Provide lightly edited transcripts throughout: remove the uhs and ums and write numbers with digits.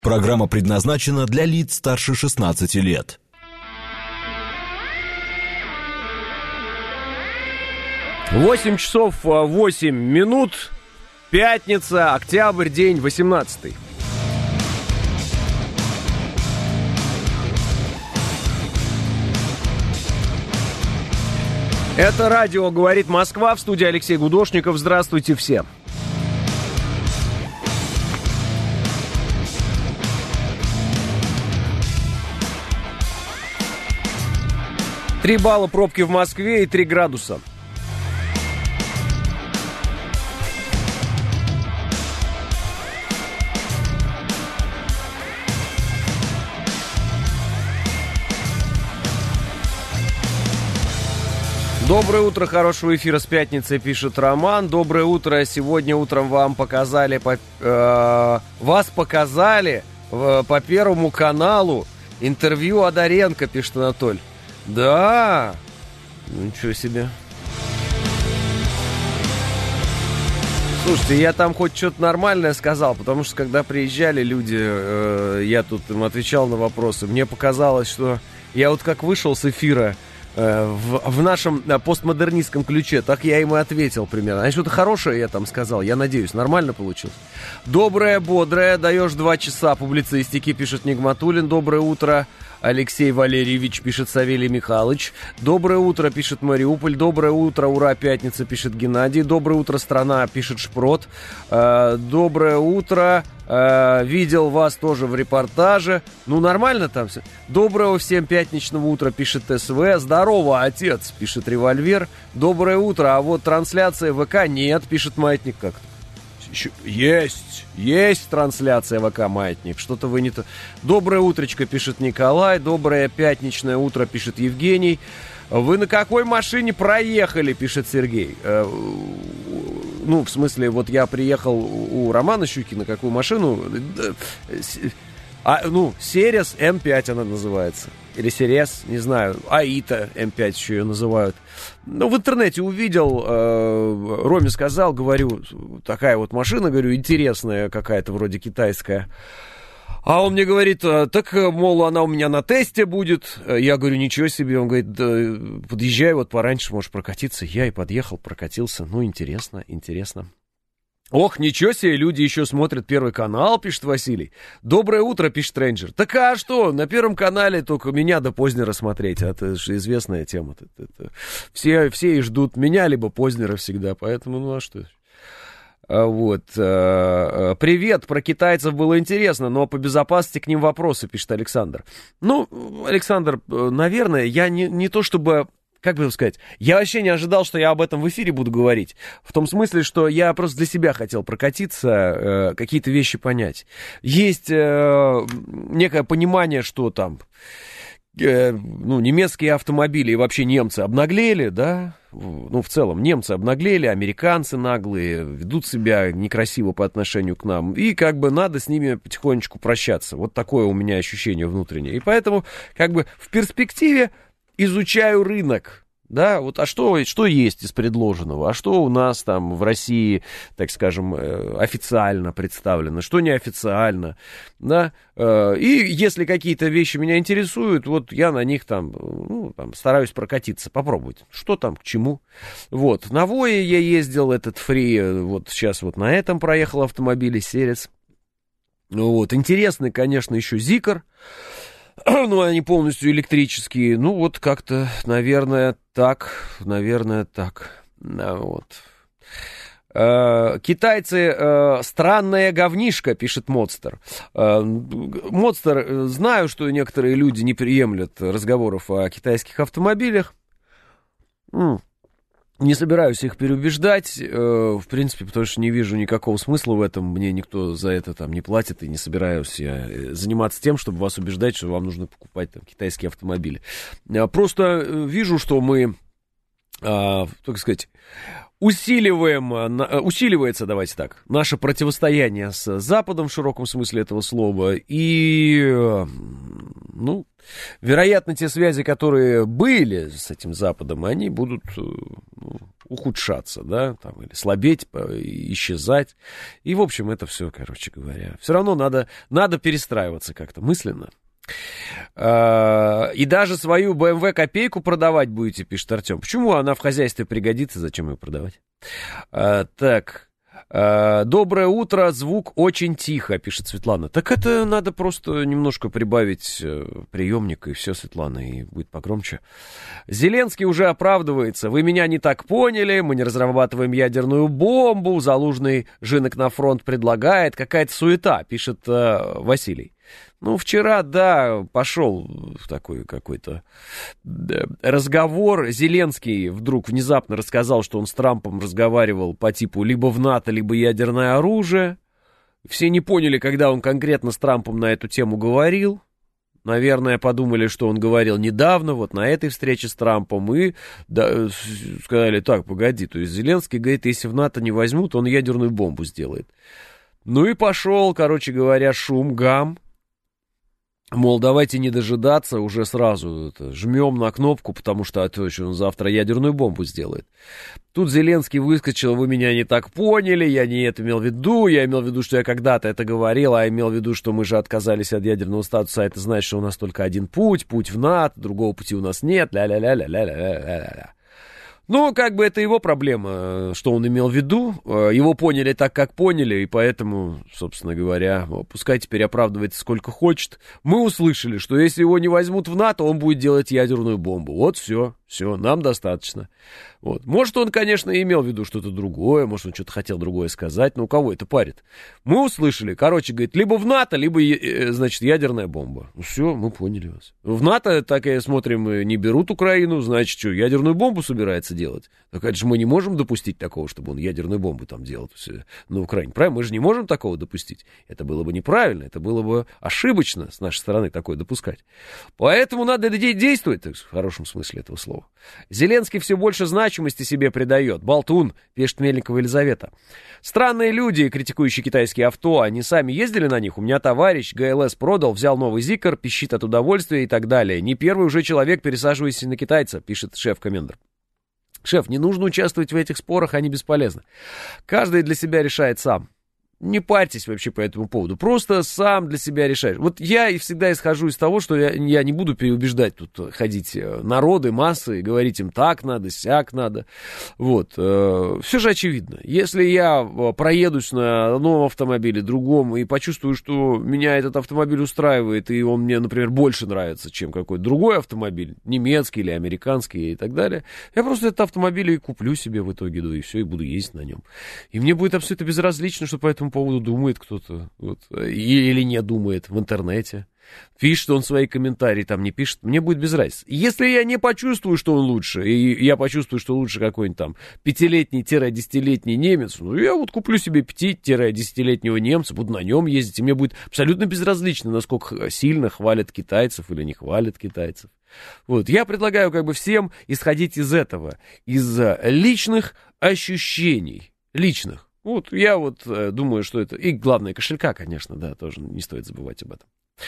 Программа предназначена для лиц старше 16 лет. 8 часов 8 минут. Пятница, октябрь, день 18. Это радио «Говорит Москва», в студии Алексей Гудошников. Здравствуйте всем. Три балла пробки в Москве и 3 градуса. Доброе утро, хорошего эфира с пятницы, пишет Роман. Доброе утро, сегодня утром вам показали, вас показали по Первому каналу интервью Одаренко, пишет Анатоль. Да, ничего себе. Слушайте, я там хоть что-то нормальное сказал, потому что когда приезжали люди, я тут им отвечал на вопросы. Мне показалось, что я вот как вышел с эфира в нашем постмодернистском ключе, так я ему ответил примерно. А что-то хорошее я там сказал, я надеюсь, нормально получилось. Доброе, бодрое, даешь 2 часа публицистики, пишет Нигматуллин. Доброе утро, Алексей Валерьевич, пишет Савелий Михайлович. Доброе утро, пишет Мариуполь. Доброе утро, ура, пятница, пишет Геннадий. Доброе утро, страна, пишет Шпрот. Доброе утро, видел вас тоже в репортаже. Ну, нормально там все. Доброго всем пятничного утра, пишет СВ. Здорово, отец, пишет Револьвер. Доброе утро, а вот трансляция ВК нет, пишет Маятник. Как-то есть трансляция ВК Маятник. Что-то вы не то. Доброе утречко, пишет Николай. Доброе пятничное утро, пишет Евгений. Вы на какой машине проехали, пишет Сергей. Ну, в смысле, вот я приехал у Романа Щукина, какую машину? Серес М5 она называется. Или Серес, не знаю. Аита М5 еще ее называют. Ну, в интернете увидел, Роме сказал, говорю, такая вот машина, говорю, интересная какая-то, вроде китайская. А он мне говорит, так, мол, она у меня на тесте будет. Я говорю, ничего себе. Он говорит, да, подъезжай вот пораньше, можешь прокатиться. Я и подъехал, прокатился. Ну, интересно. Ох, ничего себе, люди еще смотрят Первый канал, пишет Василий. Доброе утро, пишет Рейнджер. Так а что, на Первом канале только меня до Познера смотреть. Это же известная тема. Все и ждут меня, либо Познера всегда. Поэтому, ну а что... Вот. Привет, про китайцев было интересно, но по безопасности к ним вопросы, пишет Александр. Ну, Александр, наверное, я не то чтобы... Как бы сказать, я вообще не ожидал, что я об этом в эфире буду говорить. В том смысле, что я просто для себя хотел прокатиться, какие-то вещи понять. Есть некое понимание, что там, немецкие автомобили и вообще немцы обнаглели, да? Ну, в целом, немцы обнаглели, американцы наглые, ведут себя некрасиво по отношению к нам. И как бы надо с ними потихонечку прощаться. Вот такое у меня ощущение внутреннее. И поэтому, как бы, в перспективе изучаю рынок, да, вот, а что есть из предложенного, а что у нас там в России, так скажем, официально представлено, что неофициально, да, и если какие-то вещи меня интересуют, вот я на них там стараюсь прокатиться, попробовать, что там, к чему, вот, на Вое я ездил, этот фри, вот сейчас вот на этом проехал автомобиле Серец, вот, интересный, конечно, еще Зикр. Ну, они полностью электрические. Ну, вот как-то, наверное, так. Вот. Китайцы странная говнишка, пишет Модстер. Модстер, знаю, что некоторые люди не приемлят разговоров о китайских автомобилях. Не собираюсь их переубеждать, в принципе, потому что не вижу никакого смысла в этом. Мне никто за это там не платит, и не собираюсь я заниматься тем, чтобы вас убеждать, что вам нужно покупать там китайские автомобили. Просто вижу, что мы, так сказать, усиливается, давайте так, наше противостояние с Западом в широком смысле этого слова. И, вероятно, те связи, которые были с этим Западом, они будут ухудшаться, да, там, или слабеть, исчезать. И, в общем, это все, короче говоря. Все равно надо перестраиваться как-то мысленно. И даже свою BMW копейку продавать будете, пишет Артем. Почему она в хозяйстве пригодится, зачем ее продавать? Так... Доброе утро, звук очень тихо, пишет Светлана. Так это надо просто немножко прибавить приемник, и все, Светлана, и будет погромче. Зеленский уже оправдывается. Вы меня не так поняли, мы не разрабатываем ядерную бомбу, Залужный жинок на фронт предлагает, какая-то суета, пишет Василий. Ну, вчера, да, пошел такой какой-то разговор. Зеленский вдруг внезапно рассказал, что он с Трампом разговаривал по типу либо в НАТО, либо ядерное оружие. Все не поняли, когда он конкретно с Трампом на эту тему говорил. Наверное, подумали, что он говорил недавно, вот на этой встрече с Трампом, и сказали, так, погоди, то есть Зеленский говорит, если в НАТО не возьмут, он ядерную бомбу сделает. Ну и пошел, короче говоря, шум, гам. Мол, давайте не дожидаться, уже сразу жмем на кнопку, потому что он завтра ядерную бомбу сделает. Тут Зеленский выскочил, вы меня не так поняли, я не это имел в виду, я имел в виду, что я когда-то это говорил, а имел в виду, что мы же отказались от ядерного статуса, а это значит, что у нас только один путь в НАТО, другого пути у нас нет, ля-ля-ля-ля-ля-ля-ля-ля-ля. Ну, как бы это его проблема, что он имел в виду. Его поняли так, как поняли, и поэтому, собственно говоря, пускай теперь оправдывается сколько хочет. Мы услышали, что если его не возьмут в НАТО, он будет делать ядерную бомбу. Вот все, нам достаточно. Вот. Может, он, конечно, имел в виду что-то другое, может, он что-то хотел другое сказать, но кого это парит? Мы услышали, короче, говорит, либо в НАТО, либо, значит, ядерная бомба. Ну, все, мы поняли вас. В НАТО, так и смотрим, не берут Украину, значит, что, ядерную бомбу собирается делать? Так это же мы не можем допустить такого, чтобы он ядерную бомбу там делал на Украине. Правильно? Мы же не можем такого допустить. Это было бы неправильно, это было бы ошибочно с нашей стороны такое допускать. Поэтому надо действовать, в хорошем смысле этого слова. Зеленский все больше значимости себе придает. Болтун, пишет Мельникова Елизавета. Странные люди, критикующие китайские авто, они сами ездили на них. У меня товарищ ГЛС продал, взял новый Зикр, пищит от удовольствия и так далее. Не первый уже человек, пересаживающийся на китайца, пишет шеф-комендор. Шеф, не нужно участвовать в этих спорах, они бесполезны. Каждый для себя решает сам. Не парьтесь вообще по этому поводу. Просто сам для себя решаешь. Вот я и всегда исхожу из того, что я не буду переубеждать тут ходить народы, массы, и говорить им так надо, сяк надо. Вот. Все же очевидно. Если я проедусь на одном автомобиле, другом, и почувствую, что меня этот автомобиль устраивает, и он мне, например, больше нравится, чем какой-то другой автомобиль, немецкий или американский и так далее, я просто этот автомобиль и куплю себе в итоге, да и все, и буду ездить на нем. И мне будет абсолютно безразлично, что по этому поводу думает кто-то, вот, или не думает в интернете. Пишет он свои комментарии, там не пишет, мне будет без разницы. Если я не почувствую, что он лучше, и я почувствую, что лучше какой-нибудь там 5-10-летний немец, ну, я вот куплю себе 5-10-летнего немца, буду на нем ездить, и мне будет абсолютно безразлично, насколько сильно хвалят китайцев или не хвалят китайцев. Вот, я предлагаю как бы всем исходить из этого, из личных ощущений, личных. Вот, я вот думаю, что это... И главное, кошелька, конечно, да, тоже не стоит забывать об этом.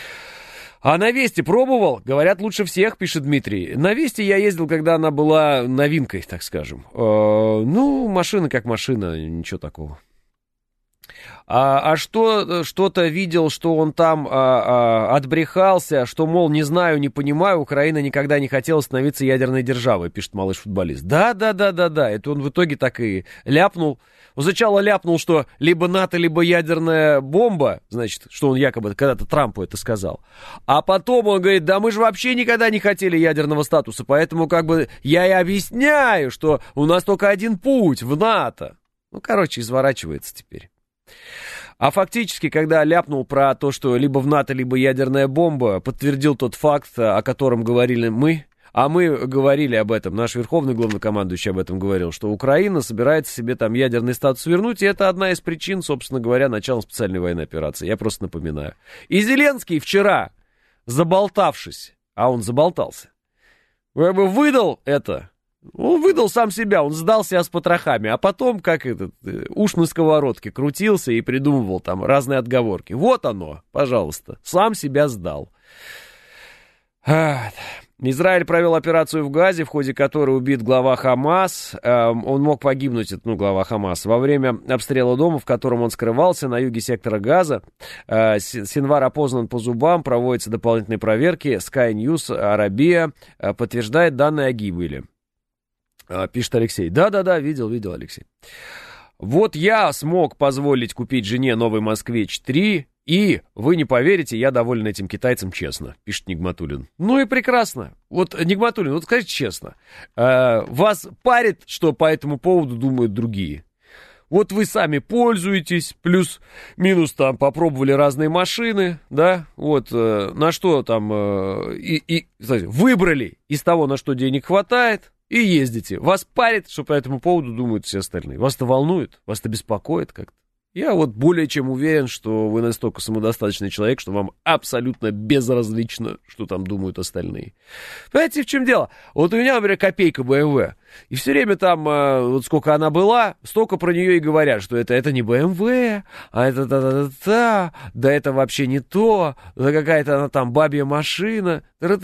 А на Весте пробовал? Говорят, лучше всех, пишет Дмитрий. На Весте я ездил, когда она была новинкой, так скажем. Ну, машина как машина, ничего такого. Что-то видел, что он там отбрехался, что, мол, не знаю, не понимаю, Украина никогда не хотела становиться ядерной державой, пишет малыш-футболист. Да, это он в итоге так и ляпнул. Он сначала ляпнул, что либо НАТО, либо ядерная бомба, значит, что он якобы когда-то Трампу это сказал. А потом он говорит, да мы же вообще никогда не хотели ядерного статуса, поэтому как бы я и объясняю, что у нас только один путь в НАТО. Ну, короче, изворачивается теперь. А фактически, когда ляпнул про то, что либо в НАТО, либо ядерная бомба, подтвердил тот факт, о котором говорили мы. А мы говорили об этом, наш верховный главнокомандующий об этом говорил, что Украина собирается себе там ядерный статус вернуть, и это одна из причин, собственно говоря, начала специальной военной операции. Я просто напоминаю. И Зеленский вчера, заболтавшись, а он заболтался, как бы выдал это, он выдал сам себя, он сдал себя с потрохами, а потом, как этот, уж на сковородке крутился и придумывал там разные отговорки. Вот оно, пожалуйста, сам себя сдал. Израиль провел операцию в Газе, в ходе которой убит глава Хамас. Он мог погибнуть, глава Хамас, во время обстрела дома, в котором он скрывался на юге сектора Газа. Синвар опознан по зубам, проводятся дополнительные проверки. Sky News Арабия подтверждает данные о гибели. Пишет Алексей. Да, видел, Алексей. Вот я смог позволить купить жене новый «Москвич-3». И, вы не поверите, я доволен этим китайцем, честно, пишет Нигматуллин. Ну и прекрасно. Вот, Нигматуллин, вот скажите честно, вас парит, что по этому поводу думают другие? Вот вы сами пользуетесь, плюс-минус там попробовали разные машины, да, вот, на что там, кстати, выбрали из того, на что денег хватает, и ездите. Вас парит, что по этому поводу думают все остальные. Вас-то волнует, вас-то беспокоит как-то. Я вот более чем уверен, что вы настолько самодостаточный человек, что вам абсолютно безразлично, что там думают остальные. Понимаете, в чем дело? Вот у меня, например, копейка BMW. И все время там, вот сколько она была, столько про нее и говорят, что это не BMW, а это да это вообще не то, да какая-то она там бабья машина,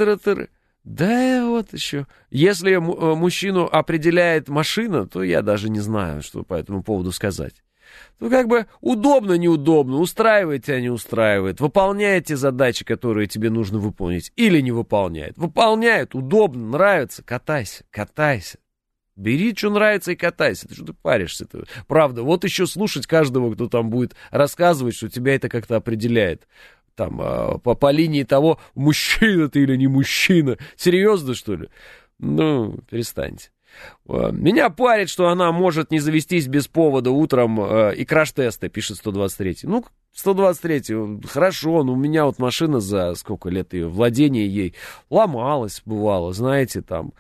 Да, вот еще. Если мужчину определяет машина, то я даже не знаю, что по этому поводу сказать. Ну, как бы удобно, неудобно, устраивает тебя, не устраивает, выполняет те задачи, которые тебе нужно выполнить, или не выполняет. Выполняет, удобно, нравится, катайся. Бери, что нравится, и катайся. Ты что ты паришься-то? Правда, вот еще слушать каждого, кто там будет рассказывать, что тебя это как-то определяет. Там, по линии того, мужчина ты или не мужчина. Серьезно, что ли? Ну, перестаньте. Меня парит, что она может не завестись без повода утром и краш-тесты, пишет 123. Ну, 123, хорошо, но у меня вот машина за сколько лет ее владения ей ломалась, бывало, знаете, там.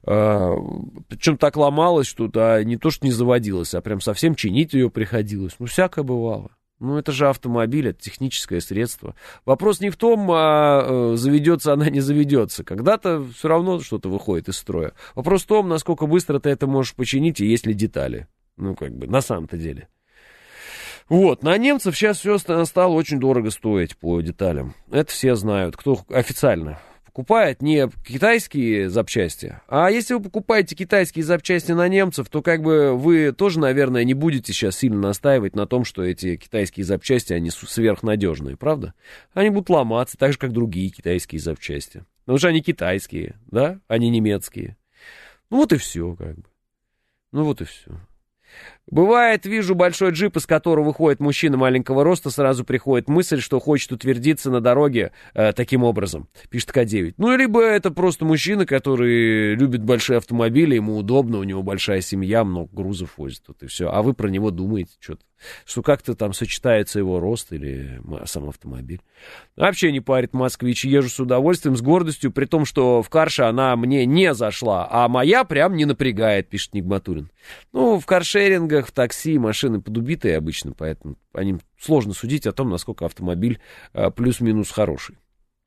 Причем так ломалась, что не то, что не заводилась, а прям совсем чинить ее приходилось. Ну, всякое бывало. Ну, это же автомобиль, это техническое средство. Вопрос не в том, заведется она, не заведется. Когда-то все равно что-то выходит из строя. Вопрос в том, насколько быстро ты это можешь починить и есть ли детали. Ну, как бы, на самом-то деле. Вот, на немцев сейчас все стало очень дорого стоить по деталям. Это все знают, кто официально покупает не китайские запчасти. А если вы покупаете китайские запчасти на немцев, то как бы вы тоже, наверное, не будете сейчас сильно настаивать на том, что эти китайские запчасти, они сверхнадежные, правда? Они будут ломаться, так же, как другие китайские запчасти. Потому что они китайские, да, они немецкие. Ну вот и все, как бы. Ну вот и все. Бывает, вижу большой джип, из которого выходит мужчина маленького роста, сразу приходит мысль, что хочет утвердиться на дороге таким образом, пишет К9. Ну, либо это просто мужчина, который любит большие автомобили, ему удобно, у него большая семья, много грузов возит, вот и все. А вы про него думаете что-то, что как-то там сочетается его рост или сам автомобиль. Вообще не парит москвич, езжу с удовольствием, с гордостью, при том, что в карше она мне не зашла, а моя прям не напрягает, пишет Нигматуллин. Ну, в каршерингах, в такси машины подубитые обычно, поэтому по ним сложно судить о том, насколько автомобиль плюс-минус хороший.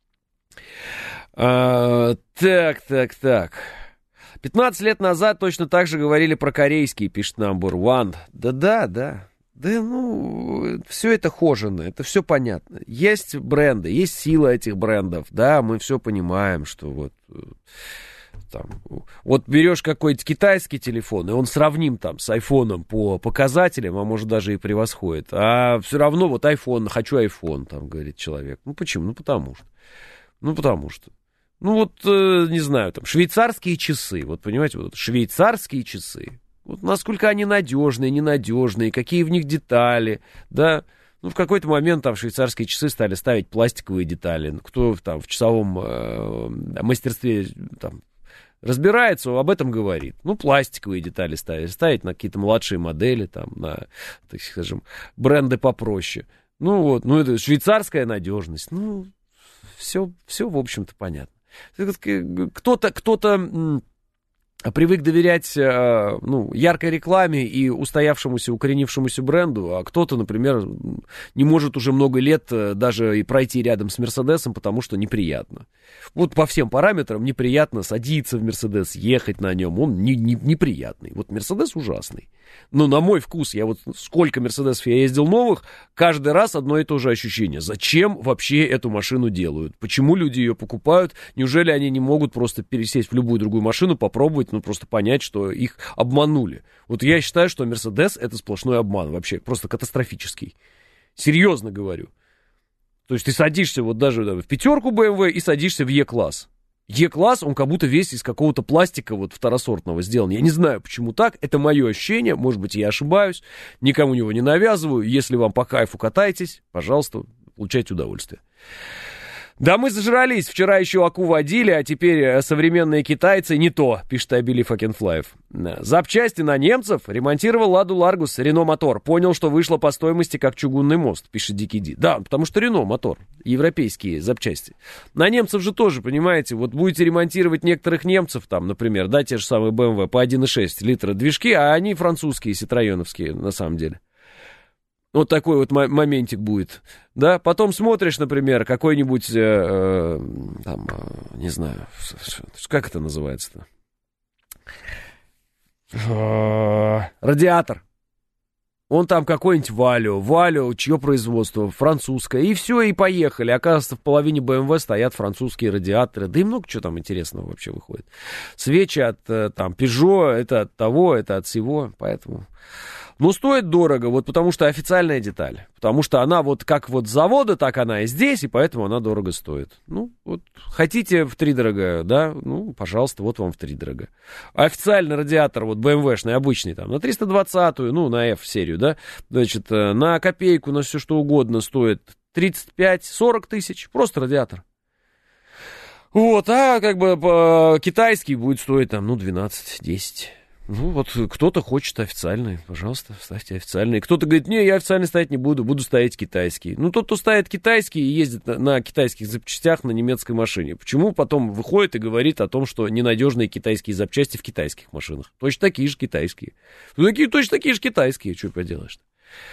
Так. 15 лет назад точно так же говорили про корейский, пишет Number One. Да. Да, ну, все это хожено, это все понятно. Есть бренды, есть сила этих брендов, да, мы все понимаем, что вот... Там, вот берешь какой-то китайский телефон, и он сравним там с айфоном по показателям, а может даже и превосходит. А все равно вот айфон, хочу айфон, там говорит человек. Ну почему? Ну потому что. Ну вот, не знаю, там, швейцарские часы, вот понимаете, вот швейцарские часы. Вот насколько они надежные, ненадежные, какие в них детали, да. Ну, в какой-то момент там швейцарские часы стали ставить пластиковые детали. Кто там в часовом мастерстве там разбирается, об этом говорит. Ну, пластиковые детали ставить на какие-то младшие модели, там, на, так скажем, бренды попроще. Ну, вот, ну, это швейцарская надежность. Ну, все, в общем-то, понятно. Кто-то привык доверять, ну, яркой рекламе и устоявшемуся, укоренившемуся бренду, а кто-то, например, не может уже много лет даже и пройти рядом с Мерседесом, потому что неприятно. Вот по всем параметрам неприятно садиться в Мерседес, ехать на нем, он неприятный. Вот Мерседес ужасный. Но на мой вкус, я вот сколько Мерседесов я ездил новых, каждый раз одно и то же ощущение. Зачем вообще эту машину делают? Почему люди ее покупают? Неужели они не могут просто пересесть в любую другую машину, попробовать, ну, просто понять, что их обманули? Вот я считаю, что Мерседес — это сплошной обман вообще, просто катастрофический. Серьезно говорю. То есть ты садишься вот даже в пятерку BMW и садишься в Е-класс. Е-класс, он как будто весь из какого-то пластика вот второсортного сделан. Я не знаю, почему так. Это мое ощущение. Может быть, я ошибаюсь. Никому его не навязываю. Если вам по кайфу катайтесь, пожалуйста, получайте удовольствие. Да мы зажрались. Вчера еще Аку водили, а теперь современные китайцы не то, пишет Абили Факенфлаев. Запчасти на немцев ремонтировал Ладу Ларгус, Рено мотор. Понял, что вышло по стоимости как чугунный мост, пишет Дикий Ди. Да, потому что Рено мотор, европейские запчасти. На немцев же тоже, понимаете, вот будете ремонтировать некоторых немцев, там, например, да, те же самые BMW по 1,6 литра движки, а они французские, ситроеновские, на самом деле. Вот такой вот моментик будет, да, потом смотришь, например, какой-нибудь, там, не знаю, как это называется-то? Радиатор. Он там какой-нибудь Валио, чье производство, французское, и все, и поехали. Оказывается, в половине BMW стоят французские радиаторы, да и много чего там интересного вообще выходит. Свечи от, там, Peugeot, это от того, это от всего, поэтому... Ну, стоит дорого, вот потому что официальная деталь. Потому что она вот как вот с завода, так она и здесь, и поэтому она дорого стоит. Ну, вот хотите втридорога, да, ну, пожалуйста, вот вам втридорога. Официальный радиатор, вот BMW-шный, обычный, там, на 320-ю, ну, на F-серию, да, значит, на копейку, на все что угодно стоит 35-40 тысяч, просто радиатор. Вот, а как бы китайский будет стоить там, ну, 12-10. Ну, вот кто-то хочет официальный, пожалуйста, ставьте официальный. Кто-то говорит, не, я официальный ставить не буду, буду ставить китайский. Ну, тот, кто ставит китайский и ездит на китайских запчастях на немецкой машине, почему потом выходит и говорит о том, что ненадежные китайские запчасти в китайских машинах? Точно такие же китайские. Точно такие же китайские, что поделаешь-то?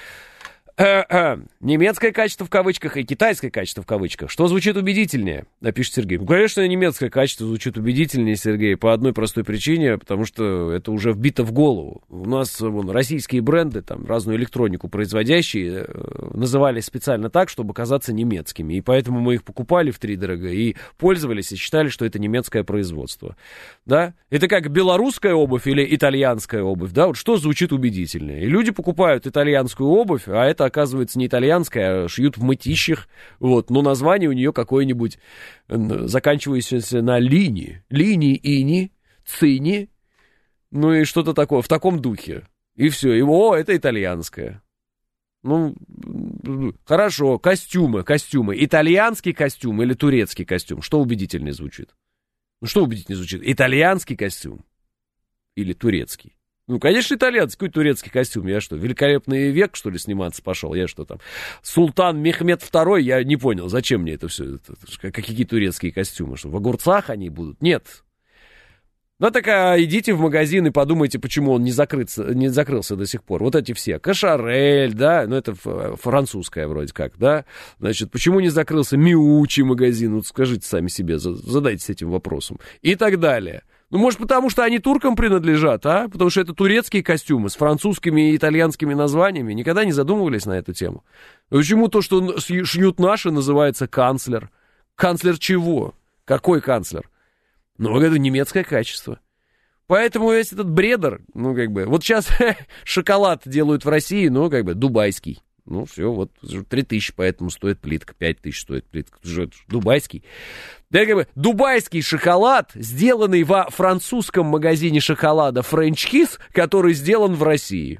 Немецкое качество в кавычках и китайское качество в кавычках. Что звучит убедительнее? Пишет Сергей. Ну, конечно, немецкое качество звучит убедительнее, Сергей, по одной простой причине, потому что это уже вбито в голову. У нас вон, российские бренды, там, разную электронику производящие, назывались специально так, чтобы казаться немецкими. И поэтому мы их покупали втридорога и пользовались, и считали, что это немецкое производство. Да? Это как белорусская обувь или итальянская обувь. Да? Вот что звучит убедительнее? И люди покупают итальянскую обувь, а это оказывается не итальянская, а шьют в мытищах, вот, но название у нее какое-нибудь, заканчивающееся на линии, ини, цини, ну и что-то такое, в таком духе, и все, и это итальянское. Ну, хорошо, костюмы, итальянский костюм или турецкий костюм, что убедительнее звучит? Ну, что убедительнее звучит, итальянский костюм или турецкий? Ну, конечно, итальянский, какой турецкий костюм, я что, Великолепный век, что ли, сниматься пошел, я что там, Султан Мехмед II, я не понял, зачем мне это все, какие турецкие костюмы, что в огурцах они будут, нет. Ну, так идите в магазин и подумайте, почему он не закрылся до сих пор, вот эти все, Кошарель, да, ну, это французская вроде как, да, значит, почему не закрылся Миучи магазин, вот скажите сами себе, задайтесь этим вопросом, и так далее. Ну, может, потому что они туркам принадлежат, а? Потому что это турецкие костюмы с французскими и итальянскими названиями. Никогда не задумывались на эту тему. Почему то, что шьют наши, называется канцлер? Канцлер чего? Какой канцлер? Ну, это немецкое качество. Поэтому весь этот бредер, ну, как бы... Вот сейчас шоколад делают в России, ну, как бы, дубайский. Ну, все, вот 3000, поэтому стоит плитка, 5000 стоит плитка. Это дубайский. Да, как бы, дубайский шоколад, сделанный во французском магазине шоколада French Kiss, который сделан в России.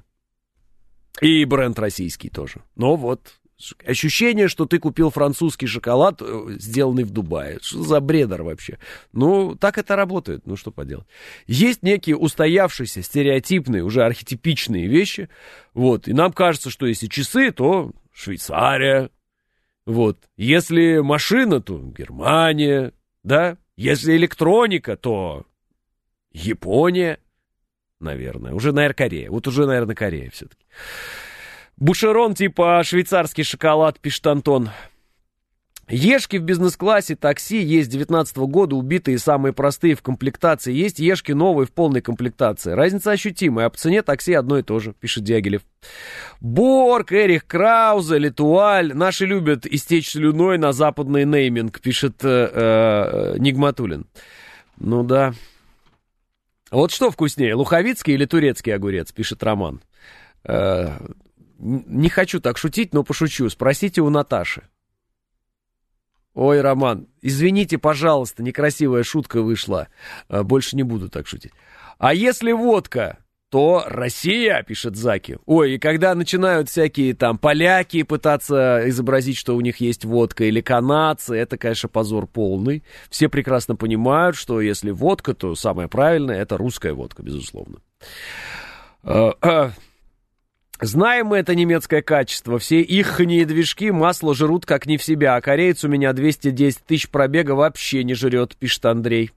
И бренд российский тоже. Но вот, ощущение, что ты купил французский шоколад, сделанный в Дубае. Что за бредер вообще? Ну, так это работает, ну что поделать. Есть некие устоявшиеся, стереотипные, уже архетипичные вещи, вот, и нам кажется, что если часы, то Швейцария, вот, если машина, то Германия, да, если электроника, то Япония, наверное, уже, наверное, Корея, вот уже, наверное, Корея все-таки. Бушерон типа швейцарский шоколад, пишет Антон. Ешки в бизнес-классе такси есть 19-го года, убитые самые простые в комплектации. Есть ешки новые в полной комплектации. Разница ощутимая, а по цене такси одно и то же, пишет Дягилев. Борг, Эрих Краузе, Летуаль. Наши любят истечь слюной на западный нейминг, пишет Нигматуллин. Ну да. Вот что вкуснее, луховицкий или турецкий огурец, пишет Роман. Не хочу так шутить, но пошучу. Спросите у Наташи. Ой, Роман, извините, пожалуйста, некрасивая шутка вышла. Больше не буду так шутить. А если водка, то Россия, пишет Заки. Ой, и когда начинают всякие там поляки пытаться изобразить, что у них есть водка, или канадцы, это, конечно, позор полный. Все прекрасно понимают, что если водка, то самое правильное — это русская водка, безусловно. Знаем мы это немецкое качество. Все ихние движки масло жрут как не в себя. А кореец у меня 210 тысяч пробега вообще не жрет, пишет Андрей.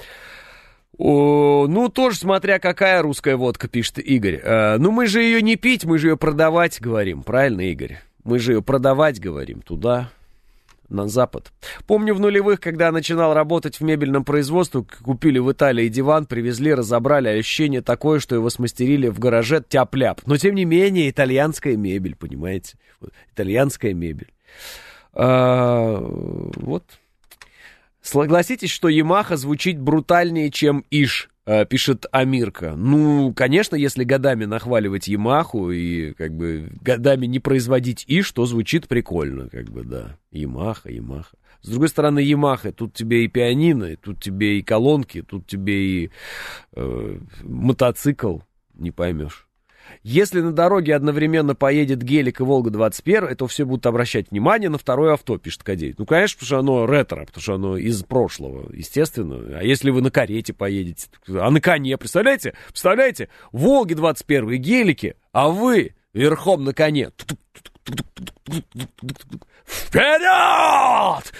Ну, тоже смотря какая русская водка, пишет Игорь. Ну, мы же ее не пить, мы же ее продавать говорим. Правильно, Игорь? Мы же ее продавать говорим туда, на запад. Помню в нулевых, когда начинал работать в мебельном производстве, купили в Италии диван, привезли, разобрали, ощущение такое, что его смастерили в гараже тяп-ляп. Но, тем не менее, итальянская мебель, понимаете? Итальянская мебель. Вот. Согласитесь, что Ямаха звучит брутальнее, чем Иш, пишет Амирка. Ну, конечно, если годами нахваливать Ямаху и как бы годами не производить Иш, то звучит прикольно, как бы, да. Ямаха. С другой стороны, Ямаха, тут тебе и пианино, тут тебе и колонки, тут тебе и мотоцикл, не поймешь. Если на дороге одновременно поедет Гелик и Волга-21, то все будут обращать внимание на второе авто, пишет Кадей. Ну, конечно, потому что оно ретро, потому что оно из прошлого, естественно. А если вы на карете поедете, а на коне, представляете? Волги-21 и Гелики, а вы верхом на коне. Вперед!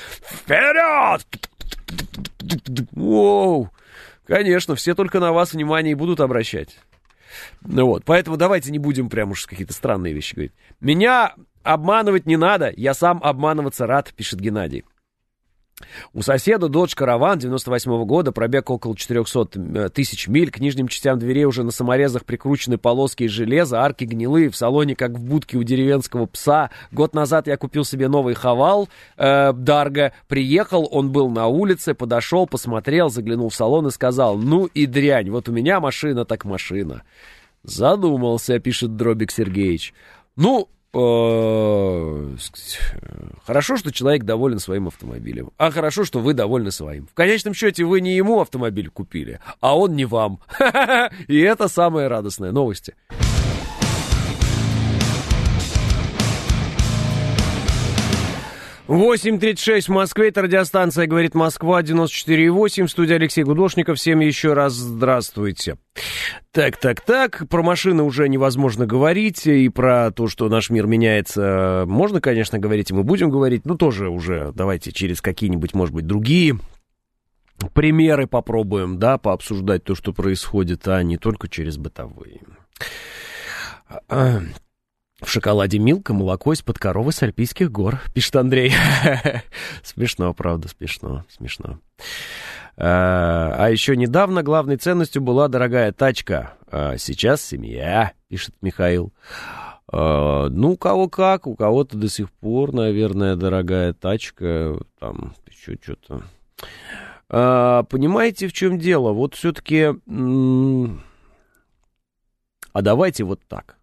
Воу! Конечно, все только на вас внимание и будут обращать. Ну вот, поэтому давайте не будем прям уж какие-то странные вещи говорить. Меня обманывать не надо, я сам обманываться рад, пишет Геннадий. У соседа Dodge Caravan 98-го года, пробег около 400 тысяч миль, к нижним частям дверей уже на саморезах прикручены полоски из железа, арки гнилые, в салоне как в будке у деревенского пса. Год назад я купил себе новый Хавал, Дарго, приехал, он был на улице, подошел, посмотрел, заглянул в салон и сказал: ну и дрянь, вот у меня машина так машина. Задумался, пишет Дробик Сергеевич. Ну, хорошо, что человек доволен своим автомобилем, а хорошо, что вы довольны своим. В конечном счете вы не ему автомобиль купили, а он не вам. И это самые радостные новости. 8:36 в Москве, это радиостанция «Говорит Москва», 94,8, в студии Алексей Гудошников, всем еще раз здравствуйте. Так, про машины уже невозможно говорить, и про то, что наш мир меняется, можно, конечно, говорить, и мы будем говорить, но тоже уже давайте через какие-нибудь, может быть, другие примеры попробуем, да, пообсуждать то, что происходит, а не только через бытовые. В шоколаде Милка молоко из-под коровы с Альпийских гор, пишет Андрей. Смешно, правда, смешно. А еще недавно главной ценностью была дорогая тачка, а сейчас семья, пишет Михаил. Ну, кого как, у кого-то до сих пор, наверное, дорогая тачка, там еще что-то. Понимаете, в чем дело? Вот все-таки... А давайте вот так.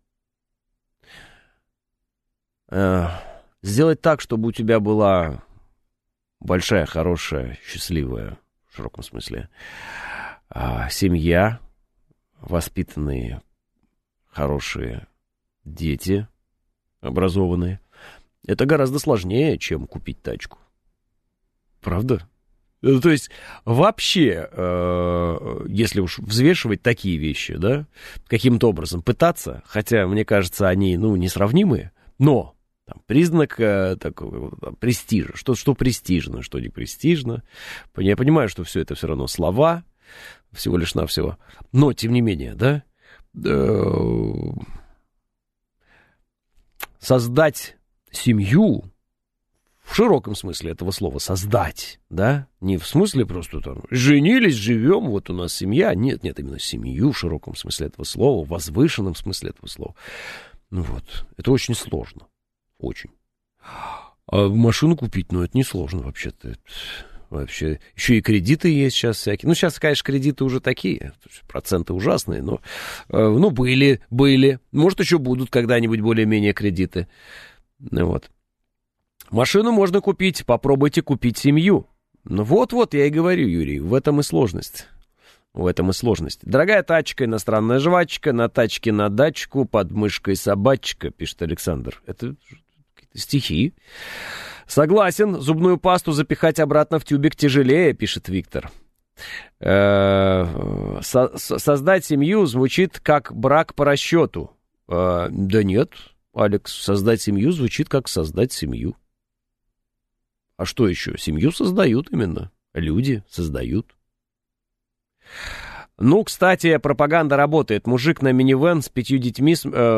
Сделать так, чтобы у тебя была большая, хорошая, счастливая, в широком смысле, семья, воспитанные, хорошие дети, образованные. Это гораздо сложнее, чем купить тачку. Правда? То есть, вообще, если уж взвешивать такие вещи, да, каким-то образом пытаться, хотя, мне кажется, они, несравнимые, но... Признак такого престижа. Что престижно, что не престижно. Я понимаю, что все это все равно слова, всего лишь навсего. Но, тем не менее, да, создать семью в широком смысле этого слова создать, да, не в смысле просто там женились, живем, вот у нас семья, нет, именно семью в широком смысле этого слова, в возвышенном смысле этого слова. Ну вот, это очень сложно, очень. А машину купить, ну это не сложно вообще-то. Вообще, еще и кредиты есть сейчас всякие. Ну, сейчас, конечно, кредиты уже такие, проценты ужасные, но ну, были. Может, еще будут когда-нибудь более-менее кредиты. Вот. Машину можно купить, попробуйте купить семью. Ну, вот-вот, я и говорю, Юрий, в этом и сложность. В этом и сложность. Дорогая тачка, иностранная жвачка, на тачке на дачку, под мышкой собачка, пишет Александр. Это стихи. Согласен, зубную пасту запихать обратно в тюбик тяжелее, пишет Виктор. Создать семью звучит как брак по расчету. Да нет, Алекс, создать семью звучит как создать семью. А что еще? Семью создают именно. Люди создают. Ну, кстати, пропаганда работает. Мужик на минивэне с 5 детьми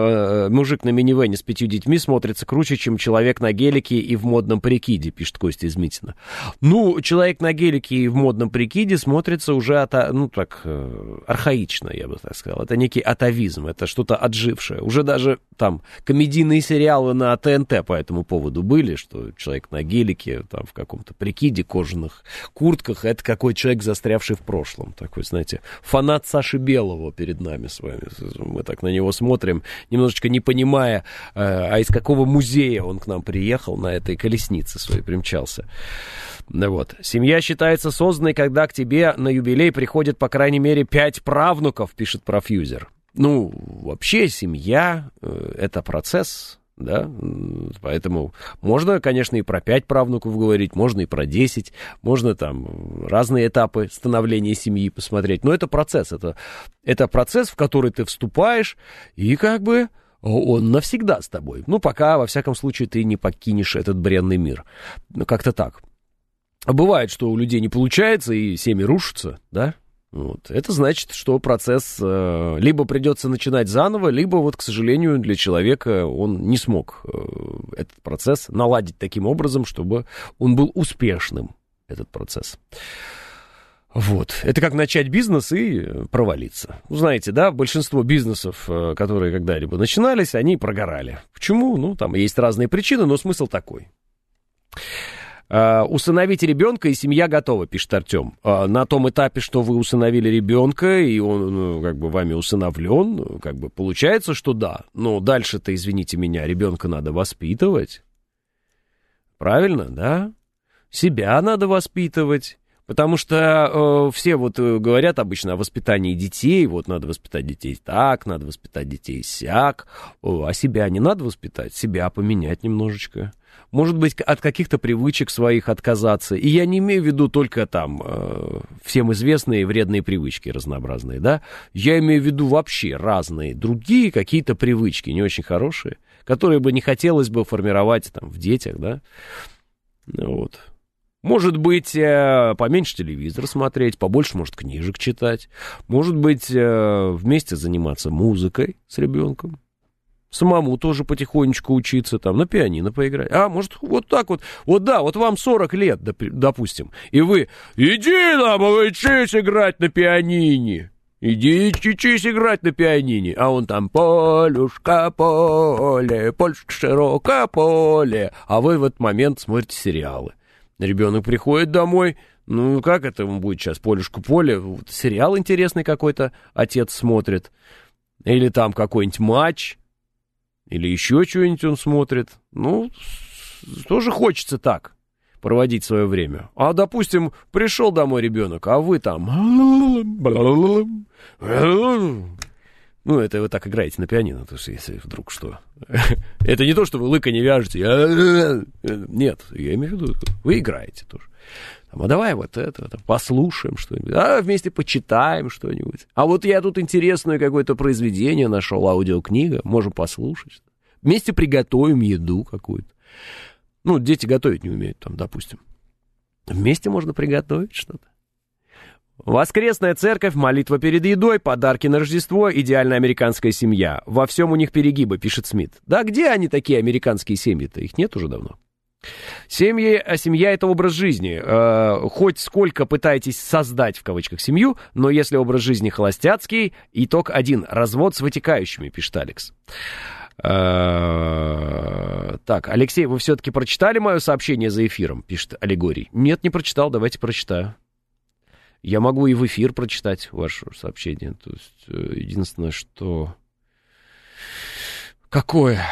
смотрится круче, чем человек на гелике и в модном прикиде, пишет Костя из Митина. Ну, человек на гелике и в модном прикиде смотрится уже архаично, я бы так сказал. Это некий атавизм, это что-то отжившее. Уже даже там комедийные сериалы на ТНТ по этому поводу были, что человек на гелике, там в каком-то прикиде, кожаных куртках, это какой человек, застрявший в прошлом. Такой, знаете, фанат Саши Белого перед нами с вами. Мы так на него смотрим, немножечко не понимая, а из какого музея он к нам приехал, на этой колеснице своей примчался. Вот. Семья считается созданной, когда к тебе на юбилей приходит, по крайней мере, 5 правнуков, пишет Профьюзер. Ну, вообще семья — это процесс, да, поэтому можно, конечно, и про 5 правнуков говорить, можно и про 10, можно там разные этапы становления семьи посмотреть, но это процесс, это процесс, в который ты вступаешь, и как бы он навсегда с тобой, ну, пока, во всяком случае, ты не покинешь этот бренный мир, ну, как-то так. Бывает, что у людей не получается, и семьи рушатся, да. Вот. Это значит, что процесс либо придется начинать заново, либо, вот, к сожалению, для человека он не смог этот процесс наладить таким образом, чтобы он был успешным, этот процесс. Вот. Это как начать бизнес и провалиться. Знаете, да, большинство бизнесов, которые когда-либо начинались, они прогорали. Почему? Ну, там есть разные причины, но смысл такой. Усыновить ребенка, и семья готова, пишет Артем. На том этапе, что вы усыновили ребенка, и он как бы вами усыновлен, как бы получается, что да. Но дальше-то, извините меня, ребенка надо воспитывать. Правильно, да? Себя надо воспитывать. Потому что все вот говорят обычно о воспитании детей, вот надо воспитать детей так, надо воспитать детей сяк, а себя не надо воспитать, себя поменять немножечко. Может быть, от каких-то привычек своих отказаться. И я не имею в виду только там всем известные вредные привычки разнообразные, да. Я имею в виду вообще разные другие какие-то привычки, не очень хорошие, которые бы не хотелось бы формировать там в детях, да. Вот. Может быть, поменьше телевизор смотреть, побольше, может, книжек читать. Может быть, вместе заниматься музыкой с ребенком. Самому тоже потихонечку учиться, там, на пианино поиграть. А, может, вот так вот. Вот да, вот вам 40 лет, допустим. И вы, иди там, учись играть на пианине. Иди учись играть на пианине. А он там, полюшка, поле, польшка, широкое поле. А вы в этот момент смотрите сериалы. Ребенок приходит домой, ну, как это он будет сейчас, полюшку поле, вот, сериал интересный какой-то отец смотрит, или там какой-нибудь матч, или еще что-нибудь он смотрит, ну, тоже хочется так проводить свое время. А, допустим, пришел домой ребенок, а вы там... Ну, это вы так играете на пианино, то есть если вдруг что. Это не то, что вы лыка не вяжете. Нет, я имею в виду, вы играете тоже. А давай вот это, послушаем что-нибудь, а вместе почитаем что-нибудь. А вот я тут интересное какое-то произведение нашел, аудиокнига, можем послушать. Вместе приготовим еду какую-то. Ну, дети готовить не умеют, там, допустим. Вместе можно приготовить что-то. Воскресная церковь, молитва перед едой, подарки на Рождество, идеальная американская семья. Во всем у них перегибы, пишет Смит. Да где они такие американские семьи-то? Их нет уже давно. Семья — это образ жизни. Хоть сколько пытаетесь создать, в кавычках, семью, но если образ жизни холостяцкий, итог один — развод с вытекающими, пишет Алекс. Так, Алексей, вы все-таки прочитали мое сообщение за эфиром, пишет Аллегорий. Нет, не прочитал, давайте прочитаю. Я могу и в эфир прочитать ваше сообщение. То есть, единственное, что... Какое?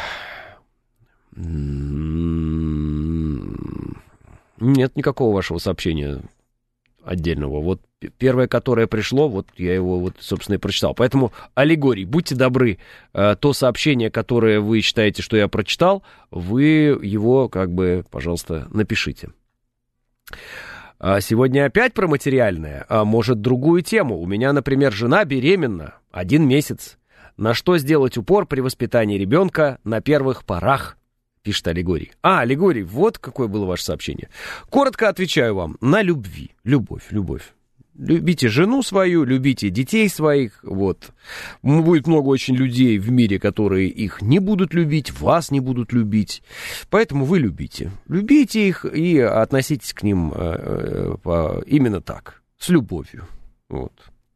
Нет никакого вашего сообщения отдельного. Вот первое, которое пришло, вот я его, вот, собственно, и прочитал. Поэтому, Аллегорий, будьте добры, то сообщение, которое вы считаете, что я прочитал, вы его, как бы, пожалуйста, напишите. Сегодня опять про материальное, а может, другую тему. У меня, например, жена беременна 1 месяц. На что сделать упор при воспитании ребенка на первых порах? Пишет Аллегорий. Аллегорий, вот какое было ваше сообщение. Коротко отвечаю вам. На любви. Любовь. Любите жену свою, любите детей своих. Вот. Будет много очень людей в мире, которые их не будут любить, вас не будут любить. Поэтому вы любите. Любите их и относитесь к ним именно так. С любовью. Вот.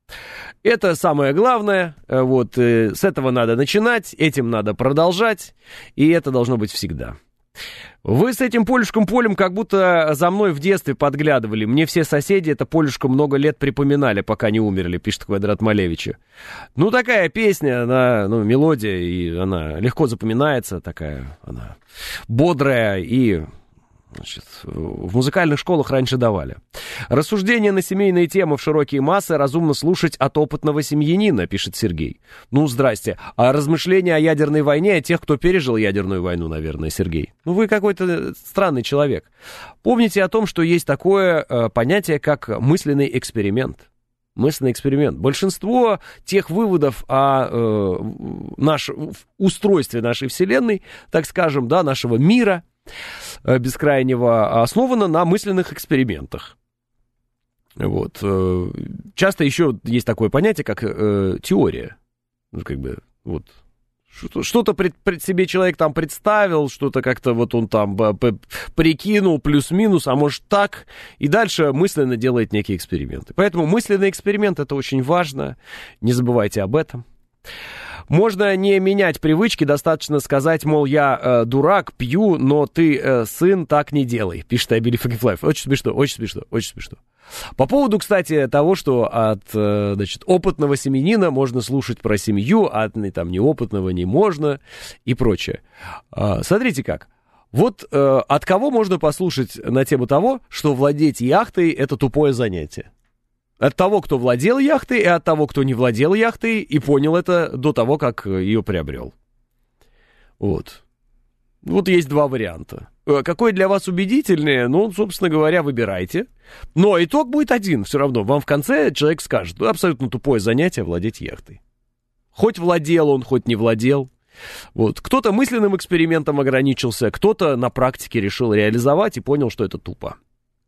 Это самое главное, вот, с этого надо начинать, этим надо продолжать, и это должно быть всегда. Вы с этим Полюшком Полем как будто за мной в детстве подглядывали. Мне все соседи это Полюшка много лет припоминали, пока не умерли, пишет Квадрат Малевича. Ну, такая песня, она, мелодия, и она легко запоминается, такая она бодрая и... Значит, в музыкальных школах раньше давали. Рассуждения на семейные темы в широкие массы разумно слушать от опытного семьянина, пишет Сергей. Ну, здрасте. А размышления о ядерной войне от тех, кто пережил ядерную войну, наверное, Сергей. Ну, вы какой-то странный человек. Помните о том, что есть такое понятие, как мысленный эксперимент. Мысленный эксперимент. Большинство тех выводов о устройстве нашей Вселенной, так скажем, да, нашего мира, бескрайнего, основано на мысленных экспериментах. Вот. Часто еще есть такое понятие, как теория. Ну, как бы, вот. Что-то себе человек там представил, что-то как-то вот он там прикинул, плюс-минус, а может так, и дальше мысленно делает некие эксперименты. Поэтому мысленный эксперимент — это очень важно, не забывайте об этом. Можно не менять привычки, достаточно сказать, мол, я дурак, пью, но ты, сын, так не делай, пишет Абили Фагифлаев. Очень смешно, очень смешно, очень смешно. По поводу, кстати, того, что от, значит, опытного семьянина можно слушать про семью, а там неопытного не можно и прочее. Смотрите как. Вот от кого можно послушать на тему того, что владеть яхтой — это тупое занятие? От того, кто владел яхтой, и от того, кто не владел яхтой, и понял это до того, как ее приобрел. Вот. Вот есть 2 варианта. Какой для вас убедительнее, ну, собственно говоря, выбирайте. Но итог будет один все равно. Вам в конце человек скажет, абсолютно тупое занятие владеть яхтой. Хоть владел он, хоть не владел. Вот. Кто-то мысленным экспериментом ограничился, кто-то на практике решил реализовать и понял, что это тупо.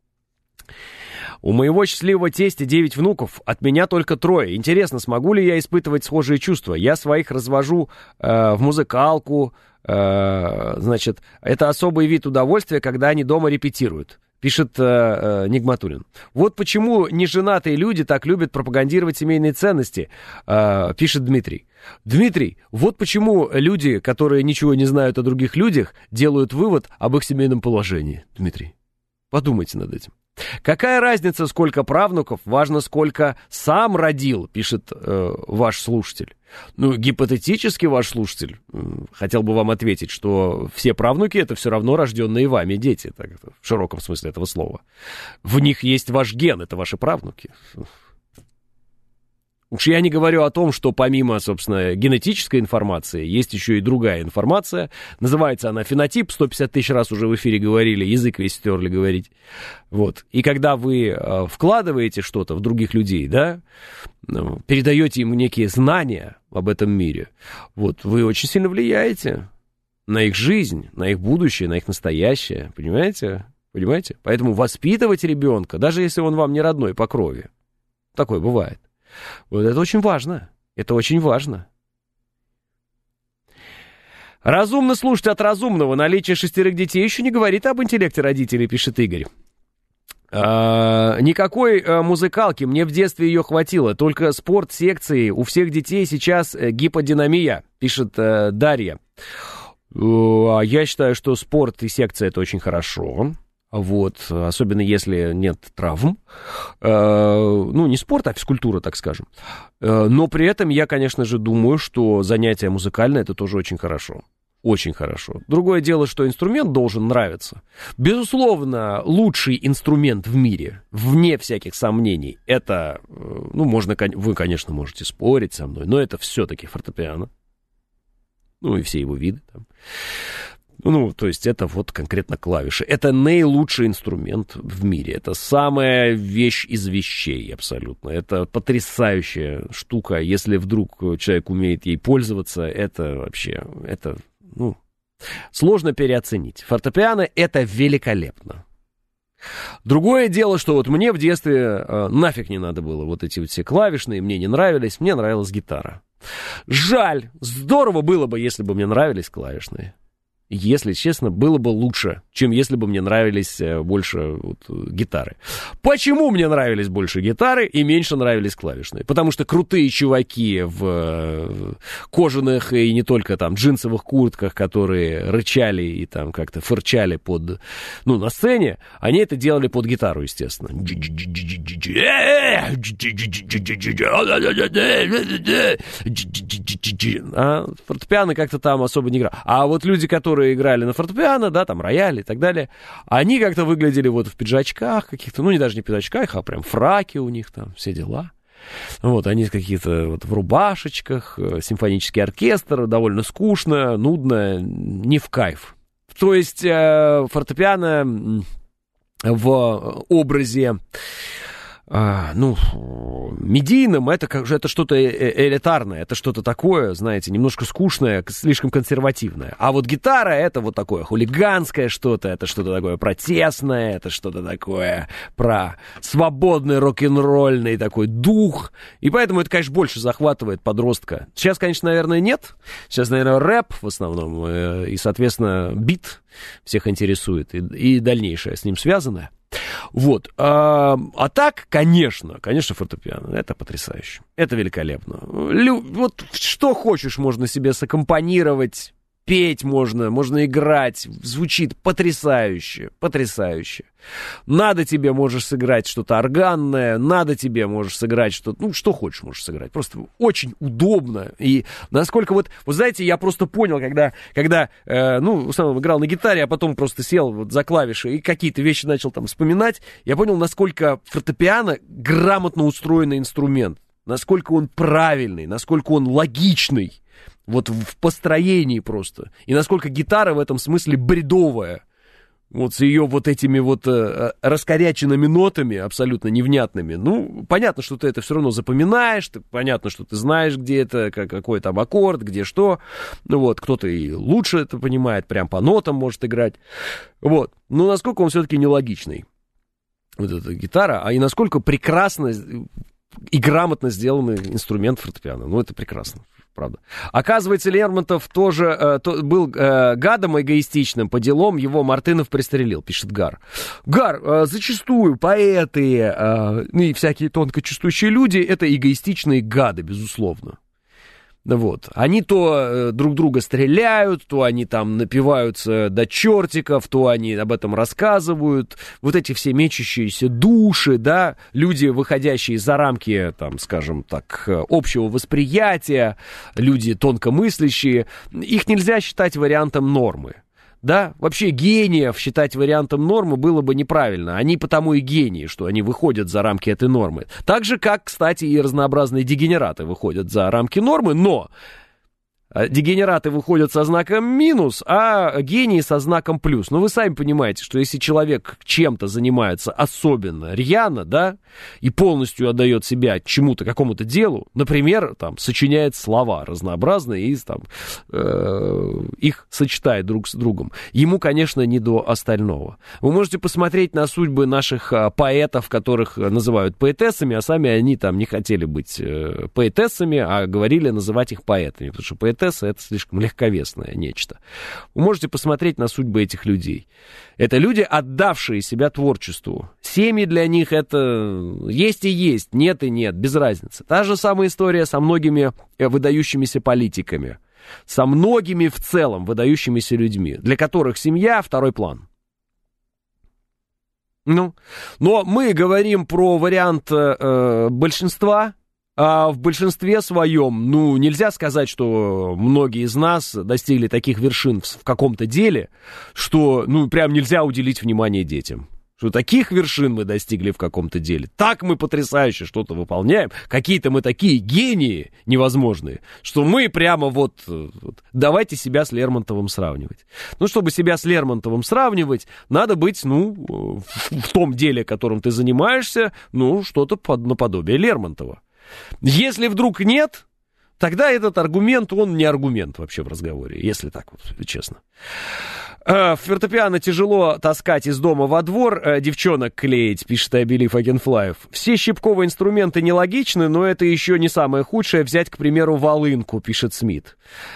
У моего счастливого тестя 9 внуков, от меня только 3. Интересно, смогу ли я испытывать схожие чувства? Я своих развожу в музыкалку. Значит, это особый вид удовольствия, когда они дома репетируют, пишет Нигматуллин. Вот почему неженатые люди так любят пропагандировать семейные ценности, пишет Дмитрий. Дмитрий, вот почему люди, которые ничего не знают о других людях, делают вывод об их семейном положении. Дмитрий, подумайте над этим. Какая разница, сколько правнуков, важно, сколько сам родил, пишет ваш слушатель. Ну, гипотетически ваш слушатель хотел бы вам ответить, что все правнуки — это все равно рожденные вами дети, так, в широком смысле этого слова. В них есть ваш ген, это ваши правнуки. Уж я не говорю о том, что помимо, собственно, генетической информации, есть еще и другая информация. Называется она фенотип, 150 тысяч раз уже в эфире говорили, язык весь стерли говорить. Вот. И когда вы вкладываете что-то в других людей, да, передаете им некие знания об этом мире, вот, вы очень сильно влияете на их жизнь, на их будущее, на их настоящее, понимаете? Понимаете? Поэтому воспитывать ребенка, даже если он вам не родной по крови, такое бывает. Вот это очень важно. Это очень важно. Разумно слушать от разумного. Наличие 6 детей еще не говорит об интеллекте родителей, пишет Игорь. Никакой музыкалки, мне в детстве ее хватило. Только спорт, секции. У всех детей сейчас гиподинамия, пишет Дарья. Я считаю, что спорт и секция — это очень хорошо. Вот, особенно если нет травм. Ну, не спорт, а физкультура, так скажем. Но при этом я, конечно же, думаю, что занятие музыкальное — это тоже очень хорошо. Очень хорошо. Другое дело, что инструмент должен нравиться. Безусловно, лучший инструмент в мире, вне всяких сомнений, это, ну, можно, вы, конечно, можете спорить со мной, но это все-таки фортепиано. Ну, и все его виды там. Ну, то есть это вот конкретно клавиши. Это наилучший инструмент в мире. Это самая вещь из вещей абсолютно. Это потрясающая штука. Если вдруг человек умеет ей пользоваться, это вообще, это, ну, сложно переоценить. Фортепиано — это великолепно. Другое дело, что вот мне в детстве нафиг не надо было вот эти вот все клавишные, мне не нравились, мне нравилась гитара. Жаль, здорово было бы, если бы мне нравились клавишные. Если честно, было бы лучше, чем если бы мне нравились больше вот, гитары. Почему мне нравились больше гитары и меньше нравились клавишные? Потому что крутые чуваки в кожаных и не только там джинсовых куртках, которые рычали и там как-то фырчали под, ну, на сцене, они это делали под гитару, естественно. А фортепиано как-то там особо не играл. А вот люди, которые играли на фортепиано, да, там рояль и так далее, они как-то выглядели вот в пиджачках каких-то, ну, не даже не пиджачках, а прям фраки у них там, все дела. Вот, они какие-то вот в рубашечках, симфонический оркестр, довольно скучно, нудно, не в кайф. То есть фортепиано в образе, ну, медийным, это как же, это что-то элитарное, это что-то такое, знаете, немножко скучное, слишком консервативное. А вот гитара — это вот такое хулиганское что-то, это что-то такое протестное, это что-то такое про свободный рок-н-ролльный такой дух. И поэтому это, конечно, больше захватывает подростка. Сейчас, конечно, наверное, нет. Сейчас, наверное, рэп в основном, и, соответственно, бит всех интересует, и дальнейшее с ним связанное. Вот. А так, конечно, фортепиано. Это потрясающе. Это великолепно. Вот что хочешь можно себе саккомпанировать, петь можно играть. Звучит потрясающе, потрясающе. Надо тебе можешь сыграть что-то органное, надо тебе можешь сыграть что-то, ну, что хочешь можешь сыграть. Просто очень удобно. И насколько вот знаете, я просто понял, когда ну, в основном играл на гитаре, а потом просто сел вот за клавиши и какие-то вещи начал там вспоминать, я понял, насколько фортепиано грамотно устроенный инструмент, насколько он правильный, насколько он логичный. Вот в построении просто. И насколько гитара в этом смысле бредовая. Вот с ее вот этими вот раскоряченными нотами, абсолютно невнятными. Ну, понятно, что ты это все равно запоминаешь, понятно, что ты знаешь, где это, какой там аккорд, где что. Ну вот, кто-то и лучше это понимает, прям по нотам может играть. Вот. Но насколько он все-таки нелогичный, вот эта гитара, а и насколько прекрасно и грамотно сделанный инструмент фортепиано. Ну, это прекрасно. Правда. Оказывается, Лермонтов тоже был гадом эгоистичным, по делам его Мартынов пристрелил, пишет Гар. Гар, зачастую поэты и всякие тонкочувствующие люди — это эгоистичные гады, безусловно. Вот. Они то друг друга стреляют, то они там напиваются до чертиков, то они об этом рассказывают. Вот эти все мечущиеся души, да, люди, выходящие за рамки, там, скажем так, общего восприятия, люди тонкомыслящие, их нельзя считать вариантом нормы. Да, вообще гениев считать вариантом нормы было бы неправильно. Они потому и гении, что они выходят за рамки этой нормы. Так же, как, кстати, и разнообразные дегенераты выходят за рамки нормы, но дегенераты выходят со знаком минус, а гении со знаком плюс. Но вы сами понимаете, что если человек чем-то занимается особенно рьяно, да, и полностью отдает себя чему-то, какому-то делу, например, там, сочиняет слова разнообразные и там, их сочетает друг с другом, ему, конечно, не до остального. Вы можете посмотреть на судьбы наших поэтов, которых называют поэтессами, а сами они там не хотели быть поэтессами, а говорили называть их поэтами, потому что поэтессы деликатесы — это слишком легковесное нечто. Вы можете посмотреть на судьбы этих людей. Это люди, отдавшие себя творчеству. Семьи для них — это есть и есть, нет и нет, без разницы. Та же самая история со многими выдающимися политиками. Со многими в целом выдающимися людьми, для которых семья — второй план. Ну, но мы говорим про вариант большинства, а в большинстве своем, ну, нельзя сказать, что многие из нас достигли таких вершин в каком-то деле, что, ну, прям нельзя уделить внимание детям. Что таких вершин мы достигли в каком-то деле. Так мы потрясающе что-то выполняем. Какие-то мы такие гении невозможные, что мы прямо вот давайте себя с Лермонтовым сравнивать. Ну, чтобы себя с Лермонтовым сравнивать, надо быть, ну, в том деле, которым ты занимаешься, ну, что-то наподобие Лермонтова. Если вдруг нет, тогда этот аргумент, он не аргумент вообще в разговоре, если так вот, честно. Фортепиано тяжело таскать из дома во двор, девчонок клеить, пишет I Believe I Can Fly. Все щипковые инструменты нелогичны, но это еще не самое худшее. Взять, к примеру, волынку, пишет Смит.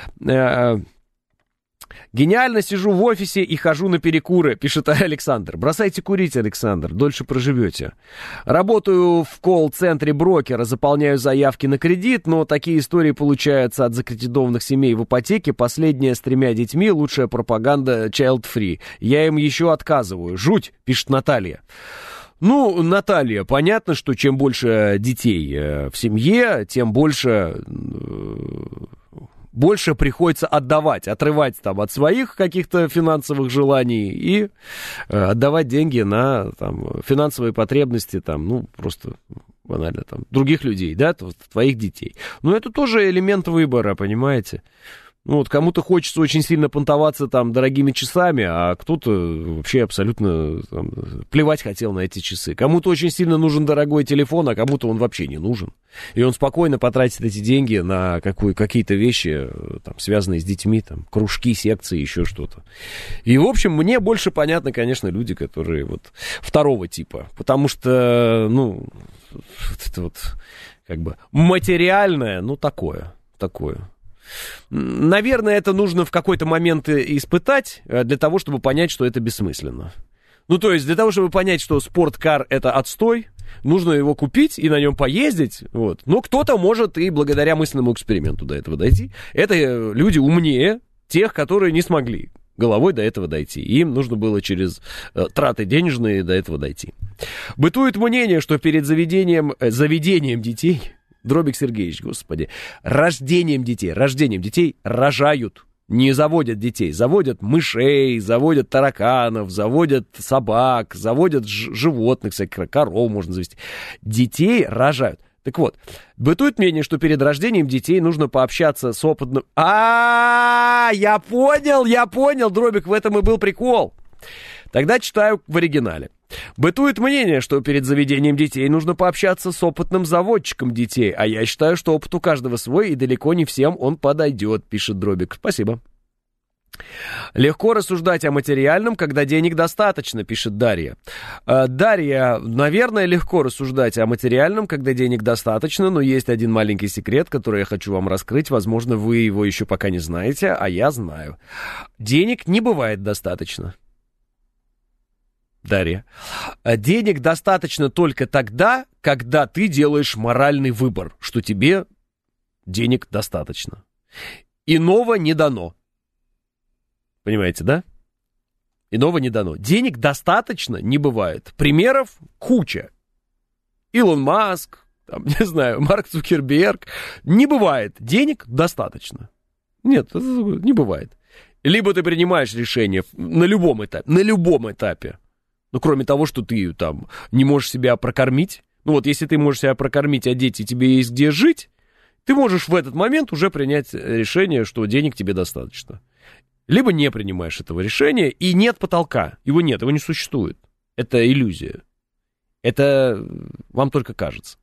Гениально, сижу в офисе и хожу на перекуры, пишет Александр. Бросайте курить, Александр, дольше проживете. Работаю в колл-центре брокера, заполняю заявки на кредит, но такие истории получаются от закредитованных семей в ипотеке. Последняя с 3 детьми, лучшая пропаганда child-free. Я им еще отказываю. Жуть, пишет Наталья. Ну, Наталья, понятно, что чем больше детей в семье, тем больше приходится отдавать, отрывать там от своих каких-то финансовых желаний и отдавать деньги на там, финансовые потребности, там, ну, просто банально, там, других людей, да, твоих детей. Но это тоже элемент выбора, понимаете? Ну, вот кому-то хочется очень сильно понтоваться там дорогими часами, а кто-то вообще абсолютно там, плевать хотел на эти часы. Кому-то очень сильно нужен дорогой телефон, а кому-то он вообще не нужен. И он спокойно потратит эти деньги на какие-то вещи, там, связанные с детьми, там, кружки, секции, еще что-то. И, в общем, мне больше понятны, конечно, люди, которые вот второго типа. Потому что, ну, это вот как бы материальное, ну, такое. Наверное, это нужно в какой-то момент испытать для того, чтобы понять, что это бессмысленно. Ну, то есть, для того, чтобы понять, что спорткар — это отстой, нужно его купить и на нем поездить, вот. Но кто-то может и благодаря мысленному эксперименту до этого дойти. Это люди умнее тех, которые не смогли головой до этого дойти. Им нужно было через траты денежные до этого дойти. Бытует мнение, что перед заведением детей... Дробик Сергеевич, господи, рождением детей рожают, не заводят детей, заводят мышей, заводят тараканов, заводят собак, заводят животных, всяких коров можно завести. Детей рожают. Так вот, бытует мнение, что перед рождением детей нужно пообщаться с опытным... Я понял, Дробик, в этом и был прикол. Тогда читаю в оригинале. Бытует мнение, что перед заведением детей нужно пообщаться с опытным заводчиком детей, а я считаю, что опыт у каждого свой, и далеко не всем он подойдет, пишет Дробик. Спасибо. Легко рассуждать о материальном, когда денег достаточно, пишет Дарья. Дарья, наверное, легко рассуждать о материальном, когда денег достаточно, но есть один маленький секрет, который я хочу вам раскрыть. Возможно, вы его еще пока не знаете, а я знаю. Денег не бывает достаточно. Дарья. Денег достаточно только тогда, когда ты делаешь моральный выбор, что тебе денег достаточно. Иного не дано. Понимаете, да? Иного не дано. Денег достаточно не бывает. Примеров куча. Илон Маск, там, не знаю, Марк Цукерберг. Не бывает. Денег достаточно. Нет, не бывает. Либо ты принимаешь решение на любом этапе. Ну, кроме того, что ты там не можешь себя прокормить. Ну, вот если ты можешь себя прокормить, а дети тебе есть где жить, ты можешь в этот момент уже принять решение, что денег тебе достаточно. Либо не принимаешь этого решения, и нет потолка. Его нет, его не существует. Это иллюзия. Это вам только кажется.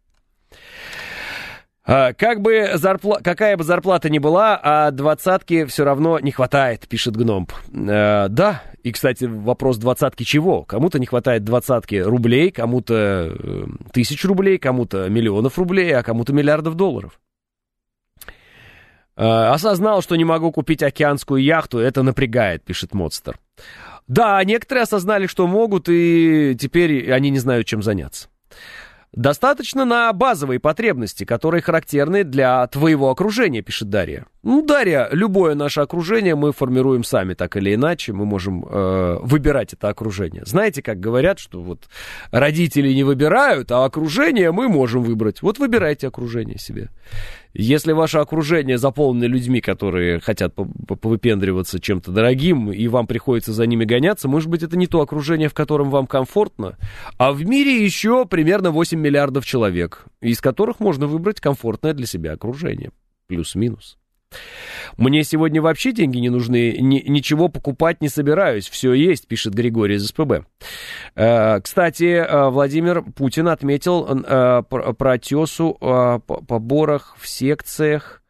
Какая бы зарплата ни была, а 20-ки все равно не хватает, пишет Гномб. Да, и, кстати, вопрос 20-ки чего? Кому-то не хватает 20-ки рублей, кому-то 1000 рублей, кому-то миллионов рублей, а кому-то миллиардов долларов. Осознал, что не могу купить океанскую яхту, это напрягает, пишет Модстер. Да, некоторые осознали, что могут, и теперь они не знают, чем заняться. Достаточно на базовые потребности, которые характерны для твоего окружения, пишет Дарья. Ну, Дарья, любое наше окружение мы формируем сами, так или иначе, мы можем выбирать это окружение. Знаете, как говорят, что вот родители не выбирают, а окружение мы можем выбрать. Вот выбирайте окружение себе. Если ваше окружение заполнено людьми, которые хотят повыпендриваться чем-то дорогим, и вам приходится за ними гоняться, может быть, это не то окружение, в котором вам комфортно. А в мире еще примерно 8 миллиардов человек, из которых можно выбрать комфортное для себя окружение. Плюс-минус. Мне сегодня вообще деньги не нужны, ничего покупать не собираюсь, все есть, пишет Григорий из СПБ. Кстати, Владимир Путин отметил про тесу о поборах в секциях.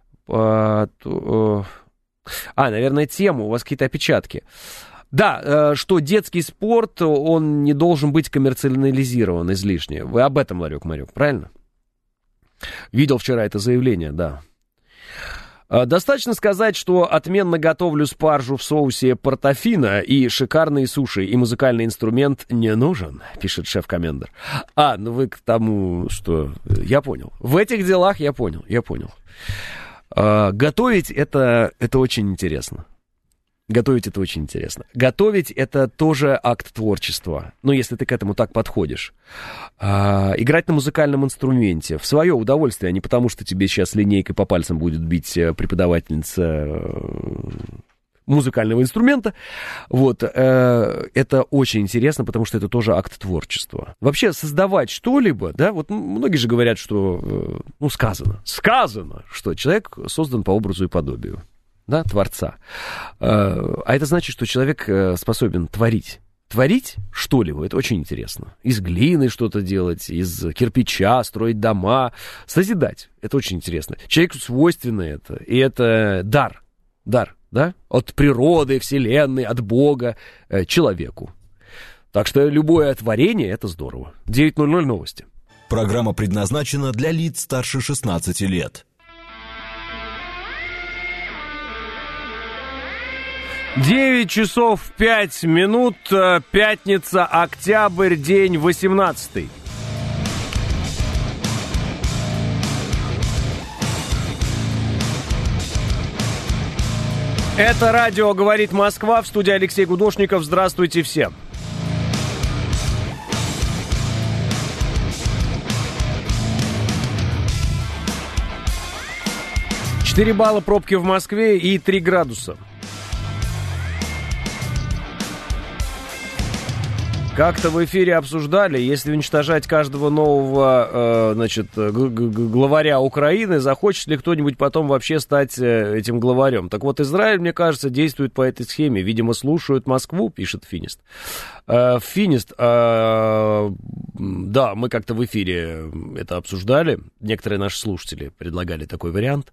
Наверное, тему, у вас какие-то опечатки. Да, что детский спорт, он не должен быть коммерциализирован излишне. Вы об этом, Ларек-Марек, правильно? Видел вчера это заявление, да. Достаточно сказать, что отменно готовлю спаржу в соусе портофино, и шикарные суши, и музыкальный инструмент не нужен, пишет шеф-комендер. Ну вы к тому, что... Я понял. В этих делах я понял. Готовить это очень интересно. Готовить это тоже акт творчества. Ну, если ты к этому так подходишь. Играть на музыкальном инструменте в свое удовольствие, а не потому, что тебе сейчас линейкой по пальцам будет бить преподавательница музыкального инструмента. Вот. Это очень интересно, потому что это тоже акт творчества. Вообще, создавать что-либо, да, вот многие же говорят, что, сказано, что человек создан по образу и подобию. Да, творца. А это значит, что человек способен творить. Творить что-либо, это очень интересно. Из глины что-то делать, из кирпича строить дома, созидать. Это очень интересно. Человеку свойственно это. И это дар, да? От природы, вселенной, от Бога человеку. Так что любое творение — это здорово. 9:00 новости. Программа предназначена для лиц старше 16 лет. 9 часов 5 минут, пятница, октябрь, день 18. Это радио «Говорит Москва», в студии Алексей Гудошников. Здравствуйте всем. Четыре балла пробки в Москве и 3 градуса. Как-то в эфире обсуждали, если уничтожать каждого нового, главаря Украины, захочет ли кто-нибудь потом вообще стать этим главарем. Так вот, Израиль, мне кажется, действует по этой схеме. Видимо, слушают Москву, пишет Финист. Финист, да, мы как-то в эфире это обсуждали. Некоторые наши слушатели предлагали такой вариант.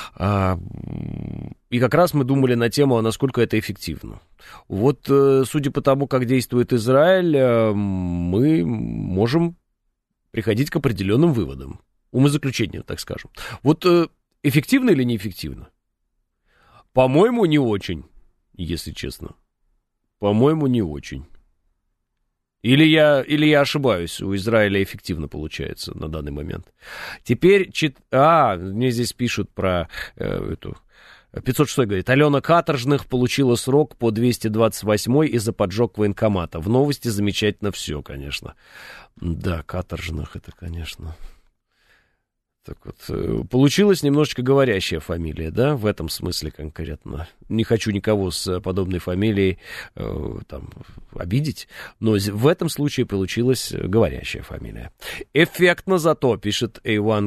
И как раз мы думали на тему, насколько это эффективно. Вот, судя по тому, как действует Израиль, мы можем приходить к определенным выводам. Умозаключениям, так скажем. Вот, эффективно или неэффективно? По-моему, не очень, если честно. По-моему, не очень. Или я ошибаюсь, у Израиля эффективно получается на данный момент. Теперь, мне здесь пишут про эту... 506 говорит, Алена Каторжных получила срок по 228 из-за поджог военкомата. В новости замечательно все, конечно. Да, Каторжных, это, конечно... Так вот, получилась немножечко говорящая фамилия, да, в этом смысле конкретно. Не хочу никого с подобной фамилией обидеть, но в этом случае получилась говорящая фамилия. Эффектно зато, пишет A1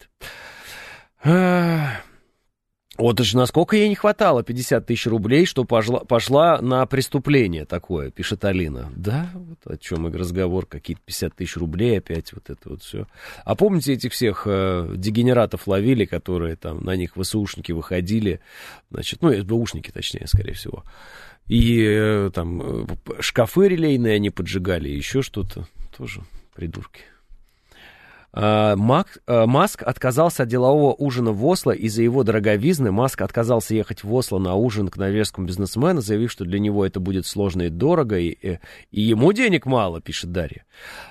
Great. Вот уж насколько ей не хватало 50 тысяч рублей, что пошла на преступление такое, пишет Алина. Да, вот о чем и разговор, какие-то 50 тысяч рублей опять, вот это вот все. А помните этих всех дегенератов ловили, которые там на них ВСУшники выходили, значит, СБУшники, точнее, скорее всего. И там шкафы релейные они поджигали, еще что-то, тоже придурки. Маск отказался от делового ужина в Осло из-за его дороговизны. Маск отказался ехать в Осло на ужин к норвежскому бизнесмену, заявив, что для него это будет сложно и дорого, и ему денег мало, пишет Дарья.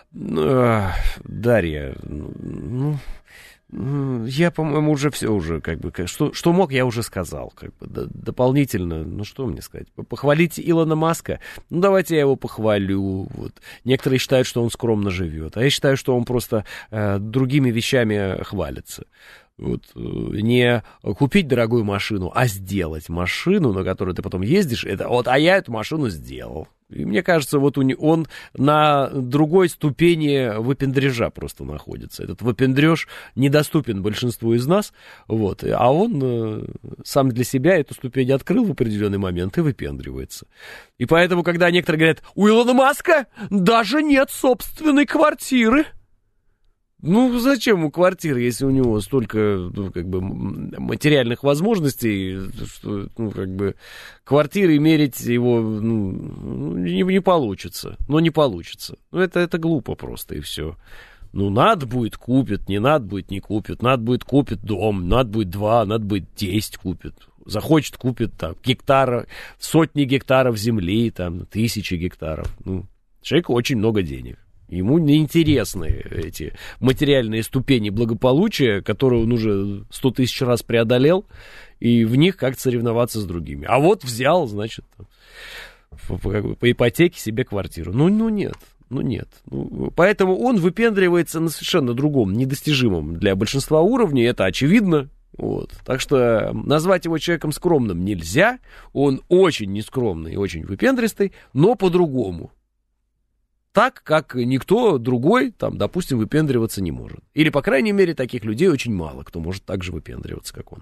Дарья, я, по-моему, уже все уже, как бы, что мог, я уже сказал, как бы, дополнительно, что мне сказать, похвалить Илона Маска, давайте я его похвалю, вот, некоторые считают, что он скромно живет, а я считаю, что он просто другими вещами хвалится. Вот, не купить дорогую машину, а сделать машину, на которую ты потом ездишь, а я эту машину сделал. И мне кажется, вот он на другой ступени выпендрежа просто находится. Этот выпендреж недоступен большинству из нас, вот, а он сам для себя эту ступень открыл в определенный момент и выпендривается. И поэтому, когда некоторые говорят, у Илона Маска даже нет собственной квартиры. Зачем ему квартира, если у него столько, материальных возможностей, что, квартиры мерить его, не получится. Не получится. Это глупо просто, и все. Надо будет купит, не надо будет не купит, надо будет купит дом, надо будет 2, надо будет 10 купит. Захочет купит сотни гектаров земли, 1000 гектаров. Человеку очень много денег. Ему неинтересны эти материальные ступени благополучия, которые он уже 100 тысяч раз преодолел, и в них как-то соревноваться с другими. А вот взял, значит, по ипотеке себе квартиру. Нет. Поэтому он выпендривается на совершенно другом, недостижимом для большинства уровне, это очевидно. Вот. Так что назвать его человеком скромным нельзя. Он очень нескромный и очень выпендристый, но по-другому. Так, как никто другой, допустим, выпендриваться не может. Или, по крайней мере, таких людей очень мало, кто может так же выпендриваться, как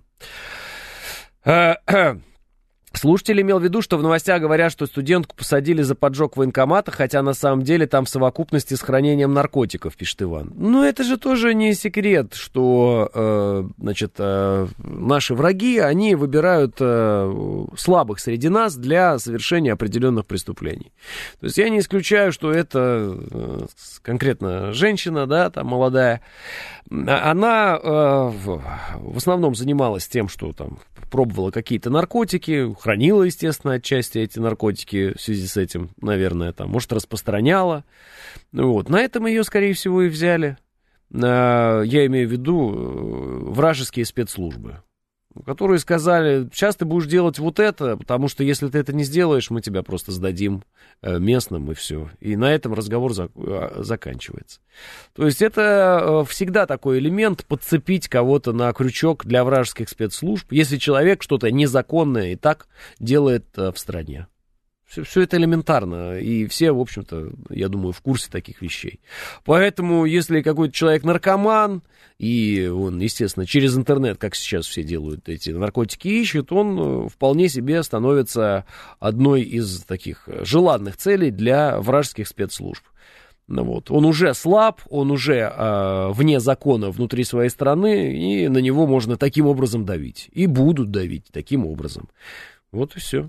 он. Слушатель имел в виду, что в новостях говорят, что студентку посадили за поджог военкомата, хотя на самом деле там в совокупности с хранением наркотиков, пишет Иван. Это же тоже не секрет, что, наши враги, они выбирают слабых среди нас для совершения определенных преступлений. То есть я не исключаю, что это конкретно женщина, молодая, она в основном занималась тем, что пробовала какие-то наркотики, хранила, естественно, отчасти эти наркотики в связи с этим, наверное, может, распространяла. На этом ее, скорее всего, и взяли. Я имею в виду вражеские спецслужбы, которые сказали, сейчас ты будешь делать вот это, потому что если ты это не сделаешь, мы тебя просто сдадим местным, и все. И на этом разговор заканчивается. То есть это всегда такой элемент подцепить кого-то на крючок для вражеских спецслужб, если человек что-то незаконное и так делает в стране. Все это элементарно, и все, в общем-то, я думаю, в курсе таких вещей. Поэтому, если какой-то человек наркоман, и он, естественно, через интернет, как сейчас все делают, эти наркотики ищет, он вполне себе становится одной из таких желанных целей для вражеских спецслужб. Он уже слаб, он уже вне закона внутри своей страны, и на него можно таким образом давить. И будут давить таким образом. Вот и все.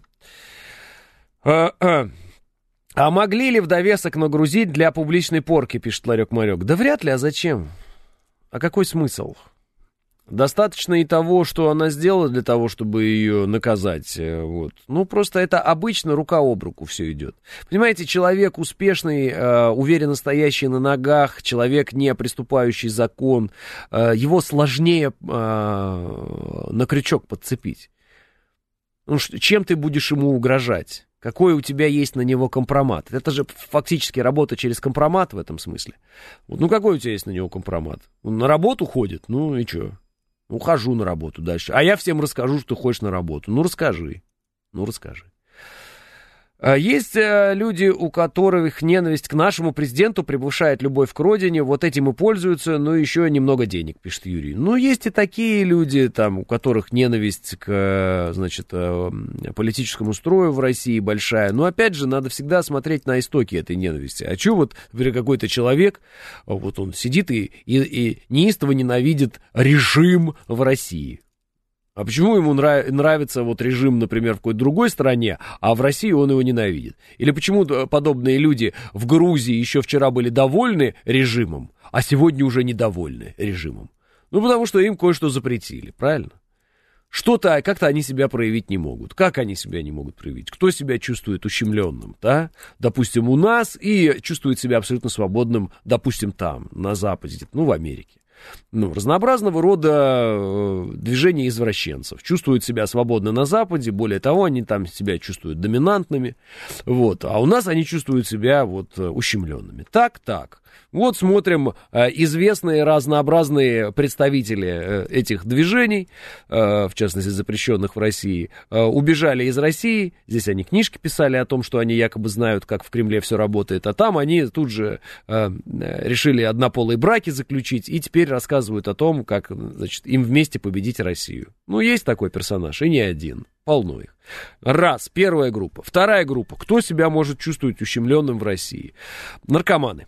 А могли ли в довесок нагрузить для публичной порки, пишет Ларек-Марек? Да вряд ли, а зачем? А какой смысл? Достаточно и того, что она сделала для того, чтобы ее наказать. Просто это обычно рука об руку все идет. Понимаете, человек успешный, уверенно стоящий на ногах, человек, не приступающий закон, его сложнее на крючок подцепить. Чем ты будешь ему угрожать? Какой у тебя есть на него компромат? Это же фактически работа через компромат в этом смысле. Какой у тебя есть на него компромат? Он на работу ходит? И что? Хожу на работу дальше. А я всем расскажу, что ходишь на работу. Расскажи. Есть люди, у которых ненависть к нашему президенту превышает любовь к родине, вот этим и пользуются, но еще немного денег, пишет Юрий. Есть и такие люди, у которых ненависть к, политическому строю в России большая, но опять же, надо всегда смотреть на истоки этой ненависти. А что например, какой-то человек, он сидит и неистово ненавидит режим в России. А почему ему нравится вот режим, например, в какой-то другой стране, а в России он его ненавидит? Или почему подобные люди в Грузии еще вчера были довольны режимом, а сегодня уже недовольны режимом? Ну, потому что им кое-что запретили, правильно? Что-то, как-то они себя проявить не могут. Как они себя не могут проявить? Кто себя чувствует ущемленным, да? Допустим, у нас, и чувствует себя абсолютно свободным, допустим, там, на Западе, ну, в Америке. Ну, разнообразного рода движения извращенцев. Чувствуют себя свободно на Западе, более того, они там себя чувствуют доминантными, вот, а у нас они чувствуют себя вот ущемленными. Так. Вот смотрим, известные разнообразные представители этих движений, в частности, запрещенных в России, убежали из России. Здесь они книжки писали о том, что они якобы знают, как в Кремле все работает, а там они тут же решили однополые браки заключить и теперь рассказывают о том, как, значит, им вместе победить Россию. Ну, есть такой персонаж, и не один. Полно их. Раз, первая группа. Вторая группа. Кто себя может чувствовать ущемленным в России? Наркоманы.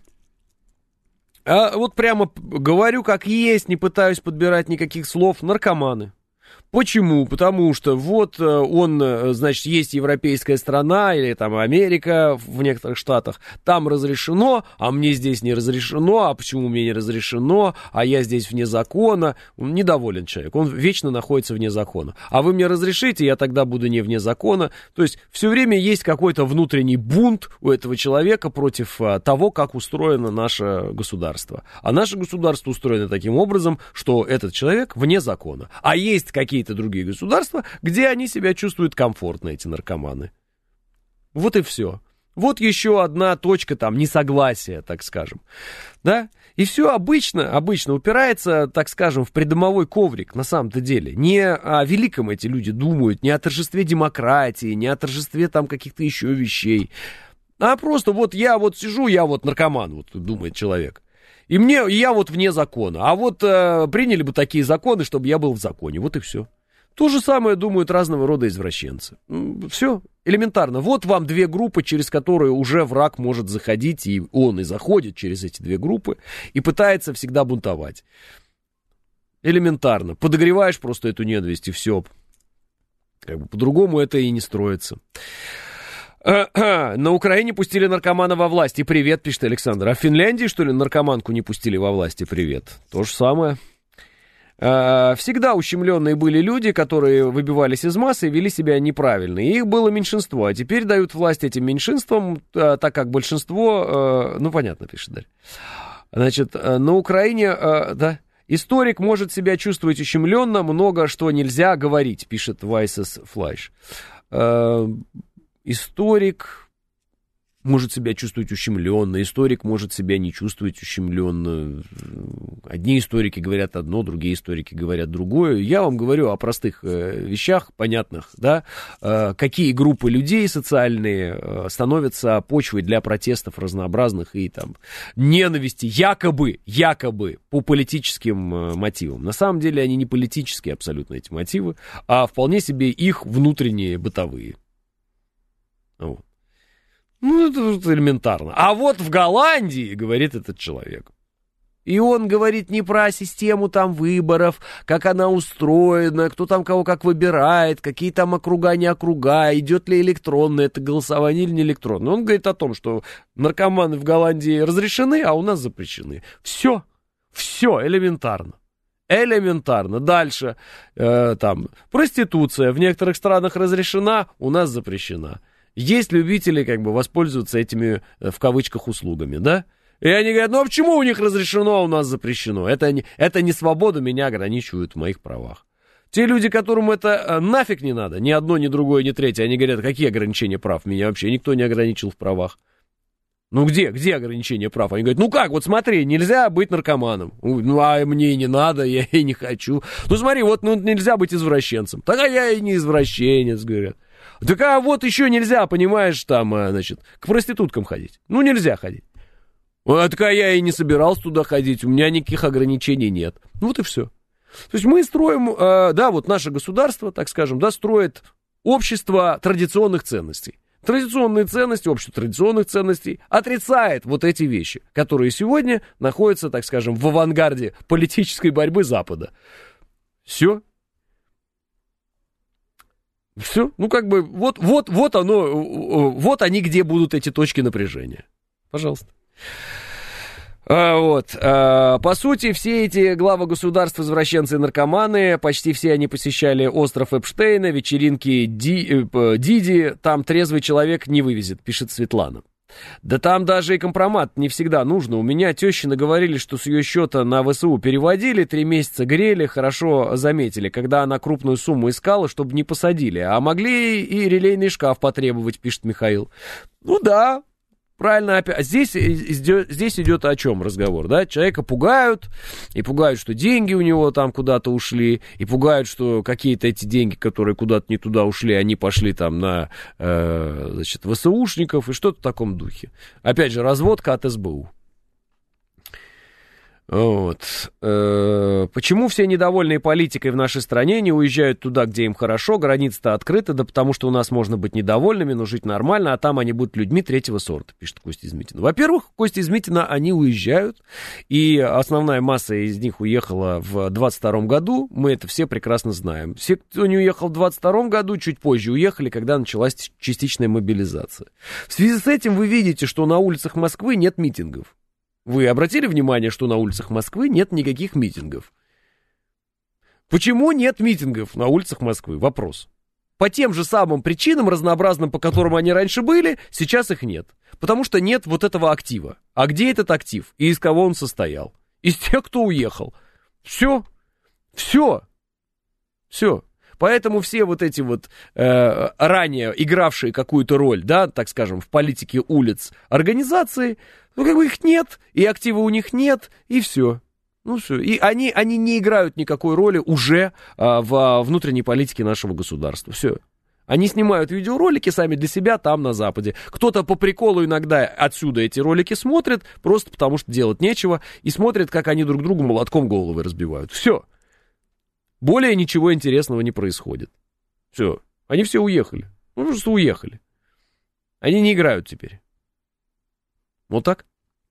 А вот прямо говорю, как есть, не пытаюсь подбирать никаких слов. Наркоманы. Почему? Потому что вот он, значит, есть европейская страна или там Америка в некоторых штатах, там разрешено, а мне здесь не разрешено, а почему мне не разрешено, а я здесь вне закона. Он недоволен человек, он вечно находится вне закона. А вы мне разрешите, я тогда буду не вне закона. То есть все время есть какой-то внутренний бунт у этого человека против того, как устроено наше государство. А наше государство устроено таким образом, что этот человек вне закона. А есть какие-то другие государства, где они себя чувствуют комфортно, эти наркоманы. Вот и все. Вот еще одна точка там несогласия, так скажем. Да? И все обычно упирается, так скажем, в придомовой коврик, на самом-то деле. Не о великом эти люди думают, не о торжестве демократии, не о торжестве там каких-то еще вещей. А просто вот я вот сижу, я вот наркоман, вот думает человек. И я вот вне закона. А вот приняли бы такие законы, чтобы я был в законе. Вот и все. То же самое думают разного рода извращенцы. Все, элементарно. Вот вам две группы, через которые уже враг может заходить, и он и заходит через эти две группы, и пытается всегда бунтовать. Элементарно. Подогреваешь просто эту ненависть, и все. Как бы по-другому это и не строится. На Украине пустили наркомана во власть. И привет, пишет Александр. А в Финляндии, что ли, наркоманку не пустили во власть? И привет. То же самое. Всегда ущемленные были люди, которые выбивались из массы и вели себя неправильно. И их было меньшинство. А теперь дают власть этим меньшинствам, так как большинство... Ну, понятно, пишет Дарья. Значит, на Украине... Да, историк может себя чувствовать ущемленно, много что нельзя говорить, пишет Вайсес Флайш. Историк может себя чувствовать ущемленно, историк может себя не чувствовать ущемленно. Одни историки говорят одно, другие историки говорят другое. Я вам говорю о простых вещах, понятных, да, какие группы людей социальные становятся почвой для протестов разнообразных и там ненависти, якобы по политическим мотивам. На самом деле они не политические абсолютно, эти мотивы, а вполне себе их внутренние бытовые. Вот. Ну, это элементарно. А вот в Голландии, говорит этот человек, и он говорит не про систему там выборов, как она устроена, кто там кого как выбирает, какие там округа, не округа, идет ли электронное это голосование или не электронное. Он говорит о том, что наркоманы в Голландии разрешены, а у нас запрещены. Все элементарно. Элементарно. Дальше, там, проституция в некоторых странах разрешена, у нас запрещена. Есть любители, как бы, воспользоваться этими, в кавычках, услугами, да? И они говорят, ну а почему у них разрешено, а у нас запрещено? Это не свобода, меня ограничивают в моих правах. Те люди, которым это нафиг не надо, ни одно, ни другое, ни третье, они говорят, какие ограничения прав? Меня вообще никто не ограничил в правах. Ну где ограничения прав? Они говорят, ну как, вот смотри, нельзя быть наркоманом. Ну а мне и не надо, я и не хочу. Ну смотри, вот нельзя быть извращенцем. Так а я и не извращенец, говорят. Так а вот еще нельзя, понимаешь, там, значит, к проституткам ходить. Ну нельзя ходить. А так а я и не собирался туда ходить, у меня никаких ограничений нет. Ну вот и все. То есть мы строим, да, вот наше государство, так скажем, да, строит общество традиционных ценностей. Традиционные ценности, общество традиционных ценностей отрицает вот эти вещи, которые сегодня находятся, так скажем, в авангарде политической борьбы Запада. Все. Все, ну как бы вот они, где будут эти точки напряжения. Пожалуйста. По сути, все эти главы государств, извращенцы и наркоманы, почти все они посещали остров Эпштейна, вечеринки Диди, там трезвый человек не вывезет, пишет Светлана. Да там даже и компромат не всегда нужно. У меня тещи наговорили, что с ее счета на ВСУ переводили, 3 месяца грели, хорошо заметили, когда она крупную сумму искала, чтобы не посадили. А могли и релейный шкаф потребовать, пишет Михаил. Ну да. Правильно, опять. Здесь идет о чем разговор, да? Человека пугают, и пугают, что деньги у него там куда-то ушли, и пугают, что какие-то эти деньги, которые куда-то не туда ушли, они пошли там на, ВСУшников и что-то в таком духе. Опять же, разводка от СБУ. Почему все недовольные политикой в нашей стране не уезжают туда, где им хорошо, границы-то открыты, да потому что у нас можно быть недовольными, но жить нормально, а там они будут людьми третьего сорта, пишет Костя из Митина. Во-первых, Костя из Митина, они уезжают, и основная масса из них уехала в 22 году, мы это все прекрасно знаем. Все, кто не уехал в 22 году, чуть позже уехали, когда началась частичная мобилизация. В связи с этим вы видите, что на улицах Москвы нет митингов. Вы обратили внимание, что на улицах Москвы нет никаких митингов? Почему нет митингов на улицах Москвы? Вопрос. По тем же самым причинам, разнообразным, по которым они раньше были, сейчас их нет. Потому что нет вот этого актива. А где этот актив? И из кого он состоял? Из тех, кто уехал. Все. Поэтому все вот эти вот ранее игравшие какую-то роль, да, так скажем, в политике улиц организации, ну, как бы их нет, и актива у них нет, и все. Ну, все. И они не играют никакой роли уже во внутренней политике нашего государства. Все. Они снимают видеоролики сами для себя там, на Западе. Кто-то по приколу иногда отсюда эти ролики смотрит, просто потому что делать нечего, и смотрит, как они друг другу молотком головы разбивают. Все. Более ничего интересного не происходит. Все. Они все уехали. Ну, просто уехали. Они не играют теперь. Вот так.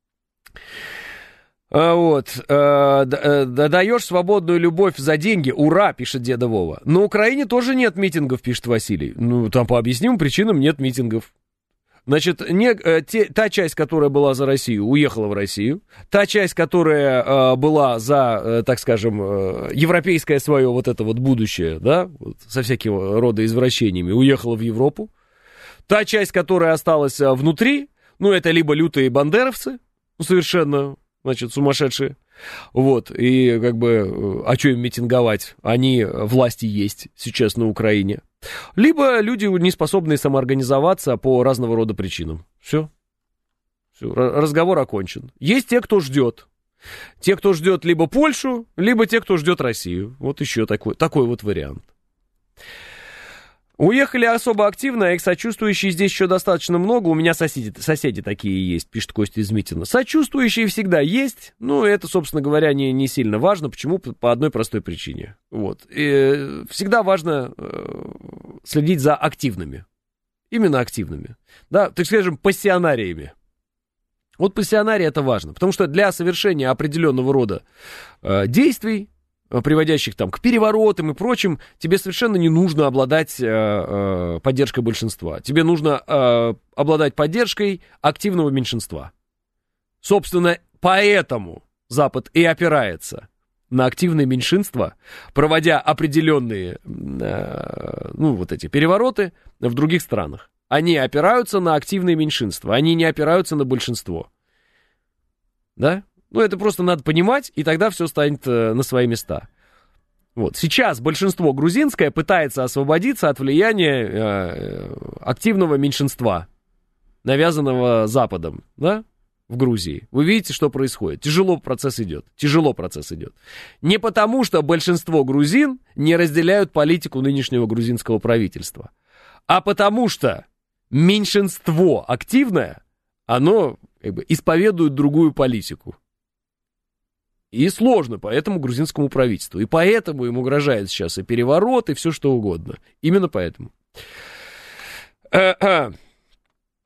Даешь свободную любовь за деньги. Ура, пишет деда Вова. На Украине тоже нет митингов, пишет Василий. Ну, там по объяснимым причинам нет митингов. Значит, та часть, которая была за Россию, уехала в Россию. Та часть, которая была за, так скажем, европейское свое вот это вот будущее, да, вот, со всякого рода извращениями, уехала в Европу. Та часть, которая осталась внутри, ну, это либо лютые бандеровцы, ну, совершенно, значит, сумасшедшие. Вот, и как бы, а что им митинговать? Они, власти есть сейчас на Украине. Либо люди, не способные самоорганизоваться по разного рода причинам. Все, разговор окончен. Есть те, кто ждет. Те, кто ждет либо Польшу, либо те, кто ждет Россию. Вот еще такой вот вариант. Уехали особо активно, а их сочувствующие здесь еще достаточно много. У меня соседи такие есть, пишет Костя из Митина. Сочувствующие всегда есть, но это, собственно говоря, не сильно важно. Почему? По одной простой причине. Вот. И всегда важно следить за активными. Именно активными. Да, так скажем, пассионариями. Вот пассионарий это важно, потому что для совершения определенного рода действий, приводящих там к переворотам и прочим, тебе совершенно не нужно обладать поддержкой большинства. Тебе нужно обладать поддержкой активного меньшинства. Собственно, поэтому Запад и опирается на активное меньшинство, проводя определенные, вот эти перевороты в других странах. Они опираются на активное меньшинство, они не опираются на большинство. Да? Ну, это просто надо понимать, и тогда все станет на свои места. Вот. Сейчас большинство грузинское пытается освободиться от влияния активного меньшинства, навязанного Западом, да, в Грузии. Вы видите, что происходит? Тяжело процесс идет. Не потому, что большинство грузин не разделяют политику нынешнего грузинского правительства, а потому что меньшинство активное, оно как бы исповедует другую политику. И сложно поэтому грузинскому правительству. И поэтому им угрожает сейчас и переворот, и все что угодно. Именно поэтому.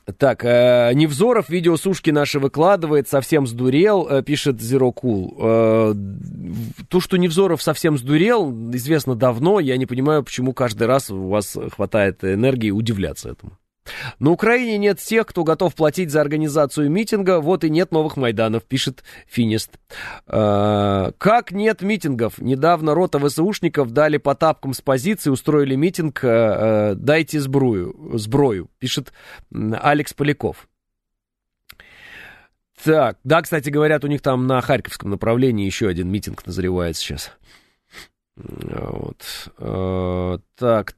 Так, Невзоров видео сушки наши выкладывает, совсем сдурел, пишет Zero Cool. То, что Невзоров совсем сдурел, известно давно. Я не понимаю, почему каждый раз у вас хватает энергии удивляться этому. На Украине нет тех, кто готов платить за организацию митинга, вот и нет новых Майданов, пишет Финист. Как нет митингов? Недавно рота ВСУшников дали по тапкам с позиции, устроили митинг «Дайте сброю», пишет Алекс Поляков. Так, да, кстати, говорят, у них там на Харьковском направлении еще один митинг назревает сейчас. Вот. Так.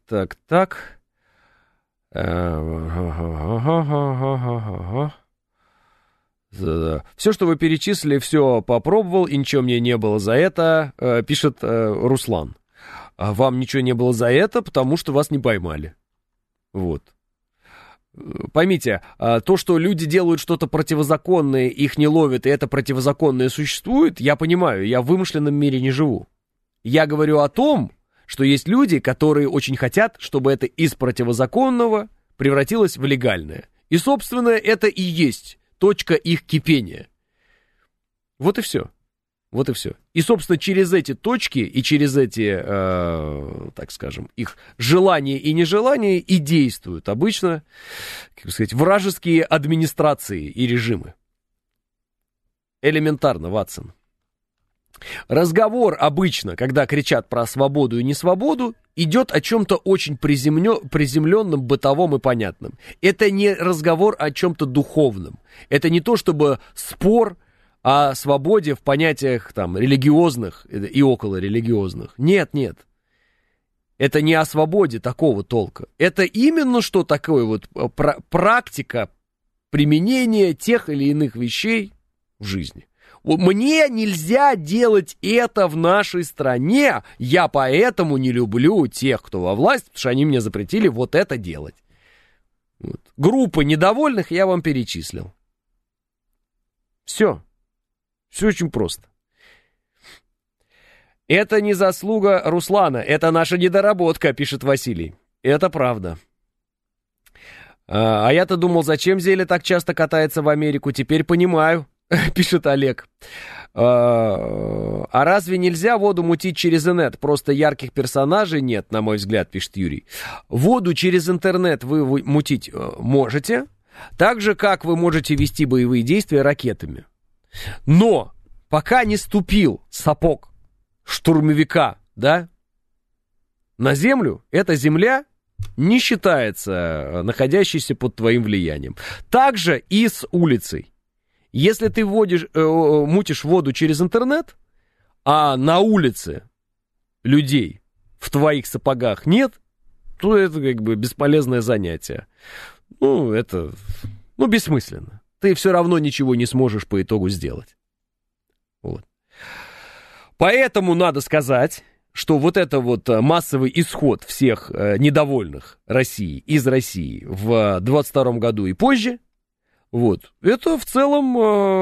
Все, что вы перечислили, все попробовал, и ничего мне не было за это, пишет Руслан. А вам ничего не было за это, потому что вас не поймали. Вот. Поймите, то, что люди делают что-то противозаконное, их не ловят, и это противозаконное существует, я понимаю, я в вымышленном мире не живу. Я говорю о том, что есть люди, которые очень хотят, чтобы это из противозаконного превратилось в легальное. И, собственно, это и есть точка их кипения. Вот и все. Вот и все. И, собственно, через эти точки и через эти, так скажем, их желания и нежелания и действуют обычно, как сказать, вражеские администрации и режимы. Элементарно, Ватсон. Разговор обычно, когда кричат про свободу и несвободу, идет о чем-то очень приземленном, бытовом и понятном. Это не разговор о чем-то духовном. Это не то, чтобы спор о свободе в понятиях там, религиозных и околорелигиозных. Нет. Это не о свободе такого толка. Это именно что такое вот практика применения тех или иных вещей в жизни. Мне нельзя делать это в нашей стране, я поэтому не люблю тех, кто во власти, потому что они мне запретили вот это делать. Вот. Группы недовольных я вам перечислил. Все очень просто. Это не заслуга Руслана, это наша недоработка, пишет Василий. Это правда. А я-то думал, зачем Зеля так часто катается в Америку, теперь понимаю. Пишет Олег. А разве нельзя воду мутить через инет? Просто ярких персонажей нет, на мой взгляд, пишет Юрий. Воду через интернет вы мутить можете, так же, как вы можете вести боевые действия ракетами. Но пока не ступил сапог штурмовика, да, на землю, эта земля не считается находящейся под твоим влиянием. Также и с улицей. Если ты мутишь воду через интернет, а на улице людей в твоих сапогах нет, то это как бы бесполезное занятие. Это бессмысленно. Ты все равно ничего не сможешь по итогу сделать. Вот. Поэтому надо сказать, что вот это вот массовый исход всех недовольных России из России в 22 году и позже, вот, это в целом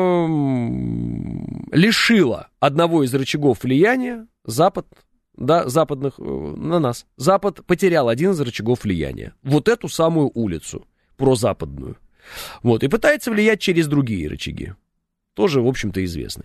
лишило одного из рычагов влияния западных на нас. Запад потерял один из рычагов влияния. Вот эту самую улицу прозападную. Вот, и пытается влиять через другие рычаги. Тоже, в общем-то, известны.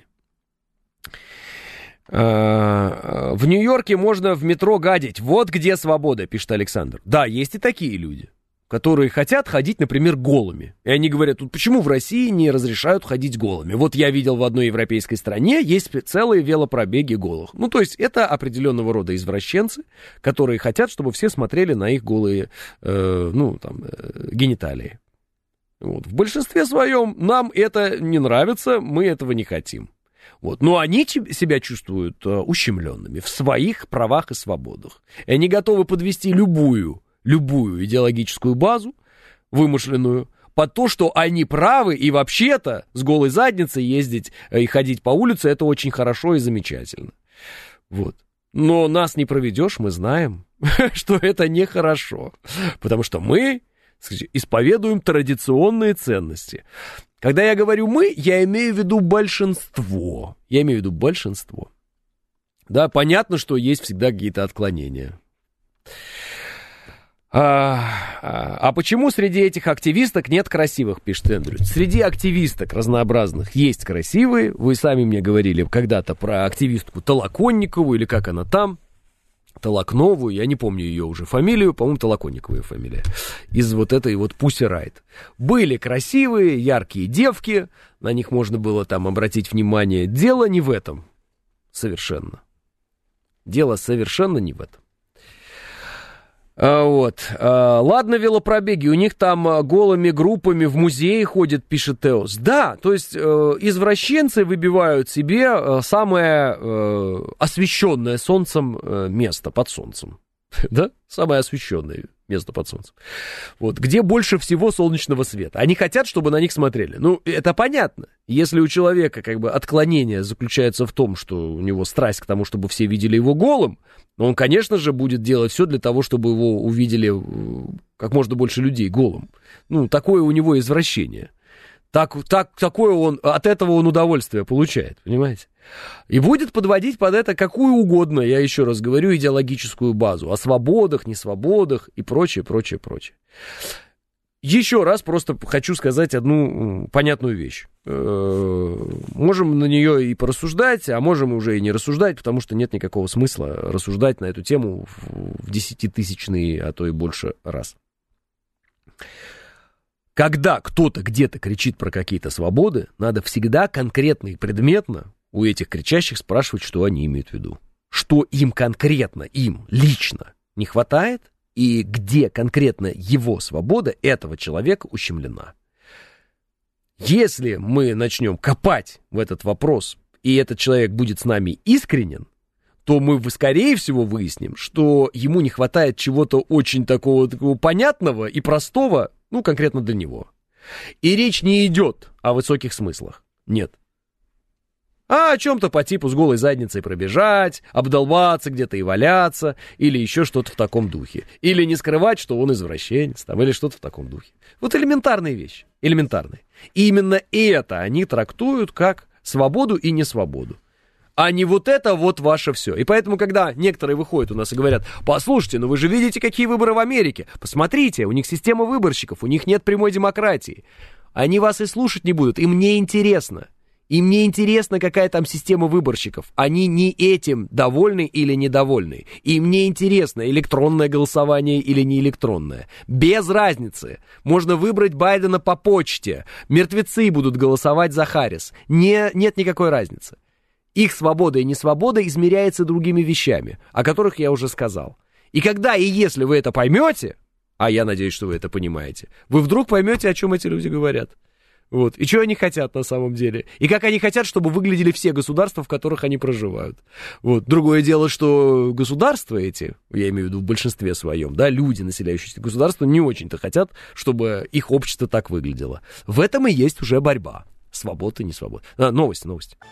В Нью-Йорке можно в метро гадить. Вот где свобода, пишет Александр. Да, есть и такие люди, которые хотят ходить, например, голыми. И они говорят, тут почему в России не разрешают ходить голыми? Вот я видел в одной европейской стране есть целые велопробеги голых. То есть это определенного рода извращенцы, которые хотят, чтобы все смотрели на их голые, гениталии. Вот. В большинстве своем нам это не нравится, мы этого не хотим. Вот. Но они себя чувствуют ущемленными в своих правах и свободах. И они готовы подвести любую идеологическую базу, вымышленную, под то, что они правы, и вообще-то с голой задницей ездить и ходить по улице, это очень хорошо и замечательно. Вот. Но нас не проведешь, мы знаем, что это нехорошо, потому что мы исповедуем традиционные ценности. Когда я говорю «мы», я имею в виду большинство. Да, понятно, что есть всегда какие-то отклонения. А почему среди этих активисток нет красивых, пишет Эндрю? Среди активисток разнообразных есть красивые. Вы сами мне говорили когда-то про активистку Толоконникову, или как она там, Толокнову, я не помню ее уже фамилию, по-моему, Толоконникова ее фамилия, из вот этой вот Pussy Riot. Были красивые, яркие девки, на них можно было там обратить внимание. Дело не в этом совершенно. Дело совершенно не в этом. Ладно, велопробеги, у них там голыми группами в музее ходят, пишет Теос. Да, то есть извращенцы выбивают себе самое освещенное солнцем место под солнцем. Да? Самое освещенное место под солнцем. Вот, где больше всего солнечного света. Они хотят, чтобы на них смотрели. Ну, это понятно. Если у человека как бы отклонение заключается в том, что у него страсть к тому, чтобы все видели его голым, он, конечно же, будет делать все для того, чтобы его увидели как можно больше людей голым. Ну, такое у него извращение. Такое он, от этого он удовольствие получает, понимаете? И будет подводить под это какую угодно, я еще раз говорю, идеологическую базу. О свободах, несвободах и прочее, прочее, прочее. Еще раз просто хочу сказать одну понятную вещь. Можем на нее и порассуждать, а можем уже и не рассуждать, потому что нет никакого смысла рассуждать на эту тему в 10-тысячный, а то и больше раз. Когда кто-то где-то кричит про какие-то свободы, надо всегда конкретно и предметно у этих кричащих спрашивать, что они имеют в виду. Что им конкретно, им лично не хватает, и где конкретно его свобода этого человека ущемлена. Если мы начнем копать в этот вопрос, и этот человек будет с нами искренен, то мы, скорее всего, выясним, что ему не хватает чего-то очень такого понятного и простого, ну, конкретно для него. И речь не идет о высоких смыслах. Нет. А о чем-то по типу с голой задницей пробежать, обдолбаться где-то и валяться, или еще что-то в таком духе. Или не скрывать, что он извращенец, там, или что-то в таком духе. Вот элементарные вещи, элементарные. И именно это они трактуют как свободу и несвободу. А не вот это вот ваше все. И поэтому, когда некоторые выходят у нас и говорят: послушайте, ну вы же видите, какие выборы в Америке. Посмотрите, у них система выборщиков, у них нет прямой демократии. Они вас и слушать не будут, им не интересно. Им не интересно, какая там система выборщиков. Они не этим довольны или недовольны. Им не интересно, электронное голосование или не электронное. Без разницы. Можно выбрать Байдена по почте. Мертвецы будут голосовать за Харрис. Нет никакой разницы. Их свобода и несвобода измеряется другими вещами, о которых я уже сказал. И когда и если вы это поймете, а я надеюсь, что вы это понимаете, вы вдруг поймете, о чем эти люди говорят. Вот. И что они хотят на самом деле. И как они хотят, чтобы выглядели все государства, в которых они проживают. Вот. Другое дело, что государства эти, я имею в виду в большинстве своем, да, люди, населяющие эти государства, не очень-то хотят, чтобы их общество так выглядело. В этом и есть уже борьба. Свобода и несвобода. Новости.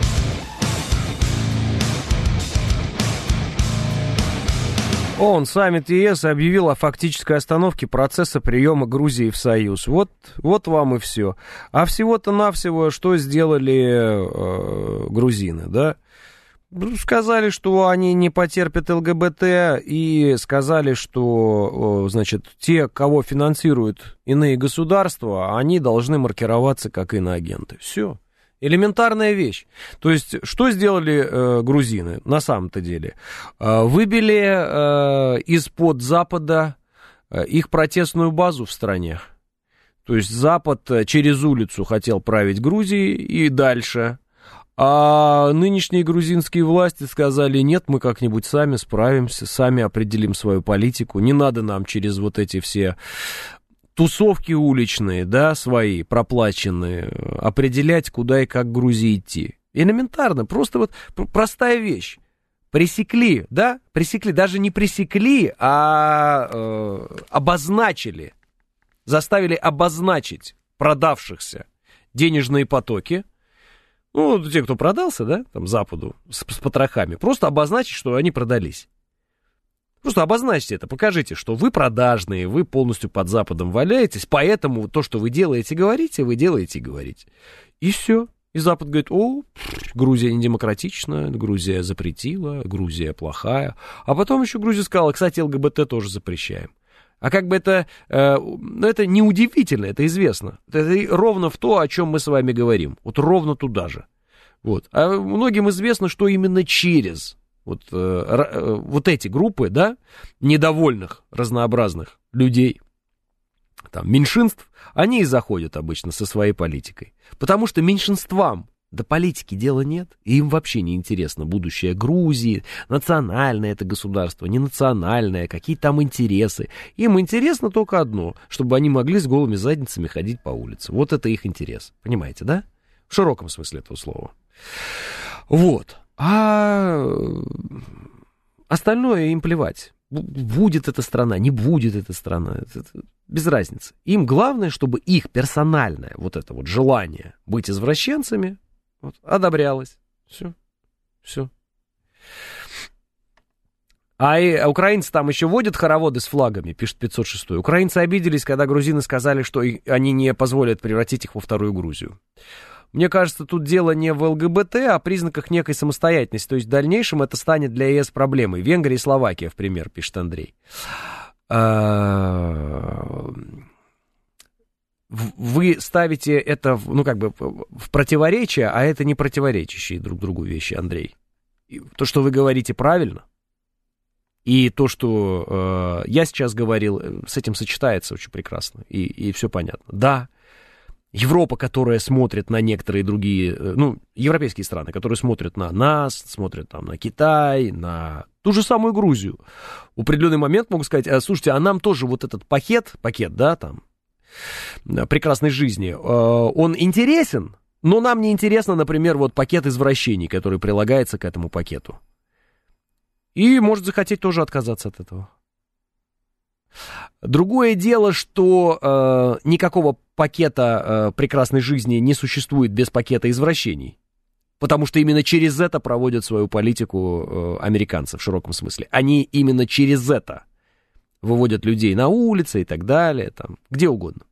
ООН, саммит ЕС объявил о фактической остановке процесса приема Грузии в Союз. Вот вам и все. А всего-то навсего, что сделали грузины, да? Сказали, что они не потерпят ЛГБТ, и сказали, что, значит, те, кого финансируют иные государства, они должны маркироваться как иноагенты. Все. Элементарная вещь. То есть, что сделали грузины на самом-то деле? Выбили из-под Запада их протестную базу в стране. То есть, Запад через улицу хотел править Грузией и дальше. А нынешние грузинские власти сказали: нет, мы как-нибудь сами справимся, сами определим свою политику. Не надо нам через вот эти все тусовки уличные, да, свои, проплаченные, определять, куда и как Грузии идти. Элементарно, просто вот простая вещь. Пресекли, да, даже не пресекли, а обозначили, заставили обозначить продавшихся денежные потоки. Ну, те, кто продался, да, там, Западу с потрохами, просто обозначить, что они продались. Просто обозначьте это, покажите, что вы продажные, вы полностью под Западом валяетесь, поэтому то, что вы делаете и говорите, И все. И Запад говорит: Грузия не демократична, Грузия запретила, Грузия плохая. А потом еще Грузия сказала: кстати, ЛГБТ тоже запрещаем. А как бы это неудивительно, это известно. Это ровно в то, о чем мы с вами говорим. Вот ровно туда же. Вот. А многим известно, что именно через вот эти группы, да, недовольных, разнообразных людей, там, меньшинств, они и заходят обычно со своей политикой. Потому что меньшинствам до политики дела нет, и им вообще не интересно будущее Грузии, национальное это государство, не национальное, какие там интересы. Им интересно только одно, чтобы они могли с голыми задницами ходить по улице. Вот это их интерес. Понимаете, да? В широком смысле этого слова. Вот. А остальное им плевать. Будет эта страна, не будет эта страна. Это без разницы. Им главное, чтобы их персональное вот это вот желание быть извращенцами вот, одобрялось. Все. А украинцы там еще водят хороводы с флагами, пишет 506. Украинцы обиделись, когда грузины сказали, что они не позволят превратить их во вторую Грузию. Мне кажется, тут дело не в ЛГБТ, а признаках некой самостоятельности. То есть в дальнейшем это станет для ЕС проблемой. Венгрия и Словакия, в пример, пишет Андрей. Вы ставите это, в противоречие, а это не противоречащие друг другу вещи, Андрей. То, что вы говорите, правильно. И то, что я сейчас говорил, с этим сочетается очень прекрасно. И все понятно. Да, Европа, которая смотрит на некоторые другие, европейские страны, которые смотрят на нас, смотрят там на Китай, на ту же самую Грузию. В определенный момент могут сказать, слушайте, а нам тоже вот этот пакет, да, там, прекрасной жизни, он интересен, но нам не интересно, например, вот пакет извращений, который прилагается к этому пакету. И может захотеть тоже отказаться от этого. Другое дело, что никакого пакета прекрасной жизни не существует без пакета извращений. Потому что именно через это проводят свою политику американцы в широком смысле. Они именно через это выводят людей на улицы и так далее, там, где угодно.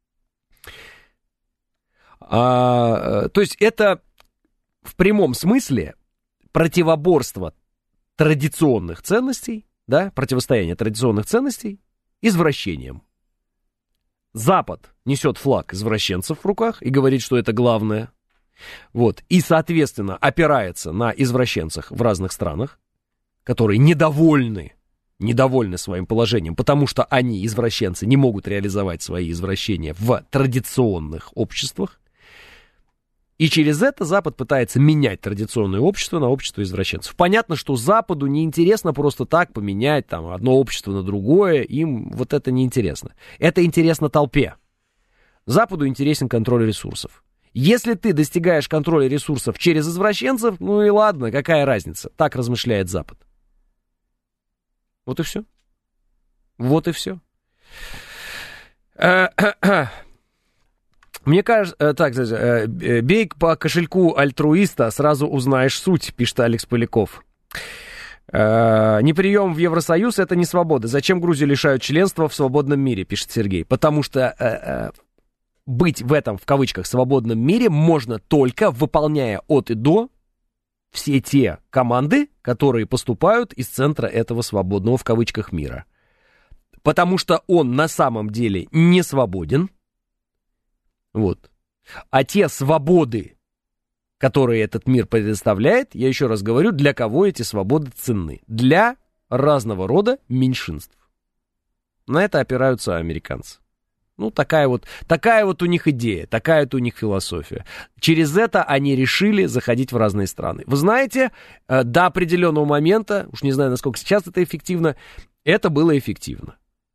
То есть это в прямом смысле противоборство традиционных ценностей, да, противостояние традиционных ценностей извращением. Запад несет флаг извращенцев в руках и говорит, что это главное. Вот. И, соответственно, опирается на извращенцах в разных странах, которые недовольны своим положением, потому что они, извращенцы, не могут реализовать свои извращения в традиционных обществах. И через это Запад пытается менять традиционное общество на общество извращенцев. Понятно, что Западу неинтересно просто так поменять там, одно общество на другое, им вот это неинтересно. Это интересно толпе. Западу интересен контроль ресурсов. Если ты достигаешь контроля ресурсов через извращенцев, ну и ладно, какая разница? Так размышляет Запад. Вот и все. Вот и все. Мне кажется, так, бей по кошельку альтруиста, сразу узнаешь суть, пишет Алекс Поляков. Неприем в Евросоюз — это не свобода. Зачем Грузию лишают членства в свободном мире, пишет Сергей. Потому что быть в этом, в кавычках, свободном мире можно только выполняя от и до все те команды, которые поступают из центра этого свободного, в кавычках, мира. Потому что он на самом деле не свободен. Вот. А те свободы, которые этот мир предоставляет, я еще раз говорю, для кого эти свободы ценны? Для разного рода меньшинств. На это опираются американцы. Ну, такая вот у них идея, такая вот у них философия. Через это они решили заходить в разные страны. Вы знаете, до определенного момента, уж не знаю, насколько сейчас это эффективно, это было эффективно.